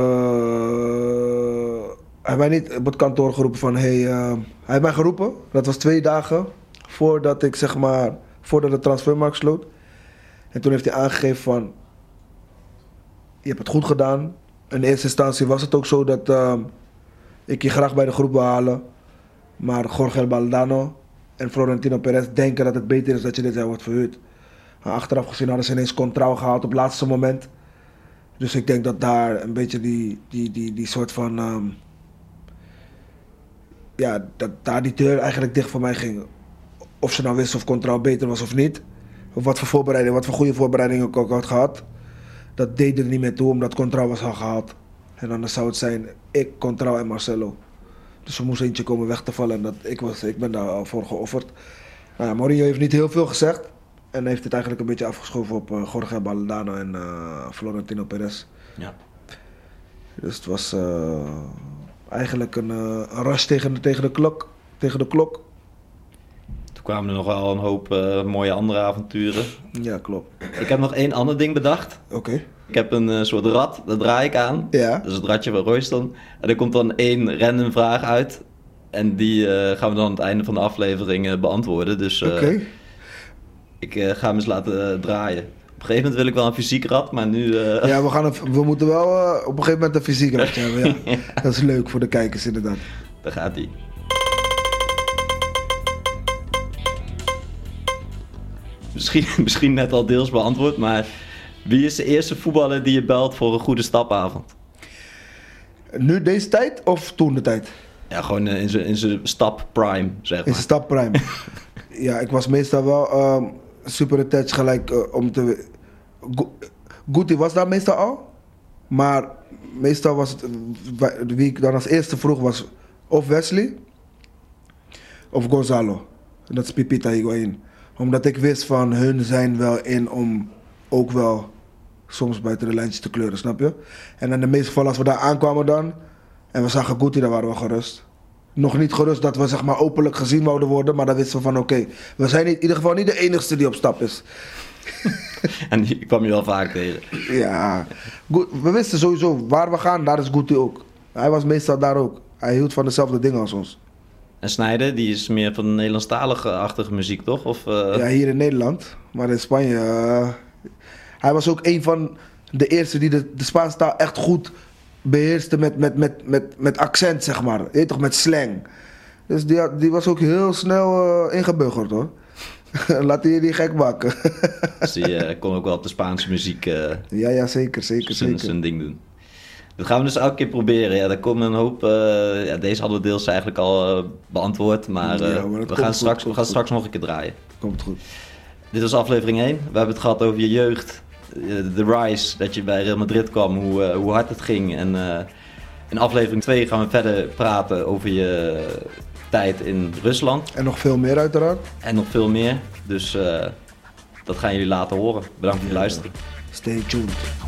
[SPEAKER 4] Uh, hij heeft mij niet op het kantoor geroepen van... Hey, uh, hij heeft mij geroepen. Dat was twee dagen voordat ik zeg maar... Voordat de transfermarkt sloot. En toen heeft hij aangegeven van... Je hebt het goed gedaan. In eerste instantie was het ook zo dat... Uh, ik je graag bij de groep wil halen. Maar Jorge Valdano en Florentino Perez denken dat het beter is dat je dit jaar wordt verhuurd. Maar achteraf gezien hadden ze ineens Contrao gehaald op het laatste moment. Dus ik denk dat daar een beetje die, die, die, die soort van... Um, ja, dat daar die deur eigenlijk dicht voor mij ging. Of ze nou wisten of Contrao beter was of niet. Of wat voor voorbereiding, wat voor goede voorbereidingen ik ook had gehad. Dat deed er niet meer toe, omdat Contrao was al gehaald. En dan zou het zijn ik, Contrao en Marcelo. Dus er moest eentje komen weg te vallen en dat, ik, was, ik ben daar al voor geofferd. Nou ja, Mourinho heeft niet heel veel gezegd. En heeft het eigenlijk een beetje afgeschoven op uh, Jorge Valdano en uh, Florentino Perez.
[SPEAKER 1] Ja.
[SPEAKER 4] Dus het was uh, eigenlijk een, uh, een rush tegen de, tegen, de klok, tegen de klok.
[SPEAKER 1] toen kwamen er nog wel een hoop uh, mooie andere avonturen.
[SPEAKER 4] Ja, klopt.
[SPEAKER 1] Ik heb nog één ander ding bedacht.
[SPEAKER 4] Oké. Okay.
[SPEAKER 1] Ik heb een uh, soort rad, dat draai ik aan.
[SPEAKER 4] Ja.
[SPEAKER 1] Dat is het radje van Royston. En er komt dan één random vraag uit. En die uh, gaan we dan aan het einde van de aflevering uh, beantwoorden. Dus uh,
[SPEAKER 4] Oké. Okay.
[SPEAKER 1] ik uh, ga hem eens laten uh, draaien. Op een gegeven moment wil ik wel een fysiek rad, maar nu... Uh...
[SPEAKER 4] Ja, we, gaan een, we moeten wel uh, op een gegeven moment een fysiek radje hebben. Ja. Ja. Dat is leuk voor de kijkers inderdaad.
[SPEAKER 1] Daar gaat hij. Misschien, misschien net al deels beantwoord, maar wie is de eerste voetballer die je belt voor een goede stapavond?
[SPEAKER 4] Nu deze tijd of toen de tijd?
[SPEAKER 1] Ja, gewoon in zijn in zijn stap prime, zeg maar.
[SPEAKER 4] In zijn stap prime. Ja, ik was meestal wel um, super attached gelijk uh, om te... Go- Guti was daar meestal al, maar meestal was het... Wie ik dan als eerste vroeg was of Wesley of Gonzalo. Dat is Pipita Higuain. Omdat ik wist van hun zijn wel in om ook wel soms buiten de lijntjes te kleuren, snap je? En in de meeste gevallen als we daar aankwamen dan en we zagen Guti, dan waren we gerust. Nog niet gerust dat we zeg maar openlijk gezien wouden worden, maar dan wisten we van oké, okay, we zijn niet, in ieder geval niet de enigste die op stap is.
[SPEAKER 1] En die kwam je wel vaak tegen.
[SPEAKER 4] Ja, we wisten sowieso waar we gaan, daar is Guti ook. Hij was meestal daar ook. Hij hield van dezelfde dingen als ons.
[SPEAKER 1] En Snijder, die is meer van de Nederlandstalige-achtige muziek, toch? Of, uh...
[SPEAKER 4] Ja, hier in Nederland. Maar in Spanje... Uh, hij was ook een van de eerste die de, de Spaanse taal echt goed beheerste met, met, met, met, met accent, zeg maar. Je weet toch, met slang. Dus die, die was ook heel snel uh, ingebuggerd, hoor. Laat hij je niet gek maken.
[SPEAKER 1] Dus die uh, kon ook wel op de Spaanse muziek uh,
[SPEAKER 4] ja, ja, zeker, zeker,
[SPEAKER 1] zijn,
[SPEAKER 4] zeker.
[SPEAKER 1] zijn ding doen. Dat gaan we dus elke keer proberen. Ja, er komen een hoop... Uh, ja, deze hadden we deels eigenlijk al uh, beantwoord. Maar, uh, ja, maar we, gaan goed, straks, we gaan straks nog een keer draaien.
[SPEAKER 4] Komt goed.
[SPEAKER 1] Dit was aflevering één. We hebben het gehad over je jeugd. De rise, dat je bij Real Madrid kwam. Hoe, uh, hoe hard het ging. En uh, in aflevering twee gaan we verder praten over je tijd in Rusland.
[SPEAKER 4] En nog veel meer uiteraard.
[SPEAKER 1] En nog veel meer. Dus uh, dat gaan jullie later horen. Bedankt voor het luisteren.
[SPEAKER 4] Stay tuned.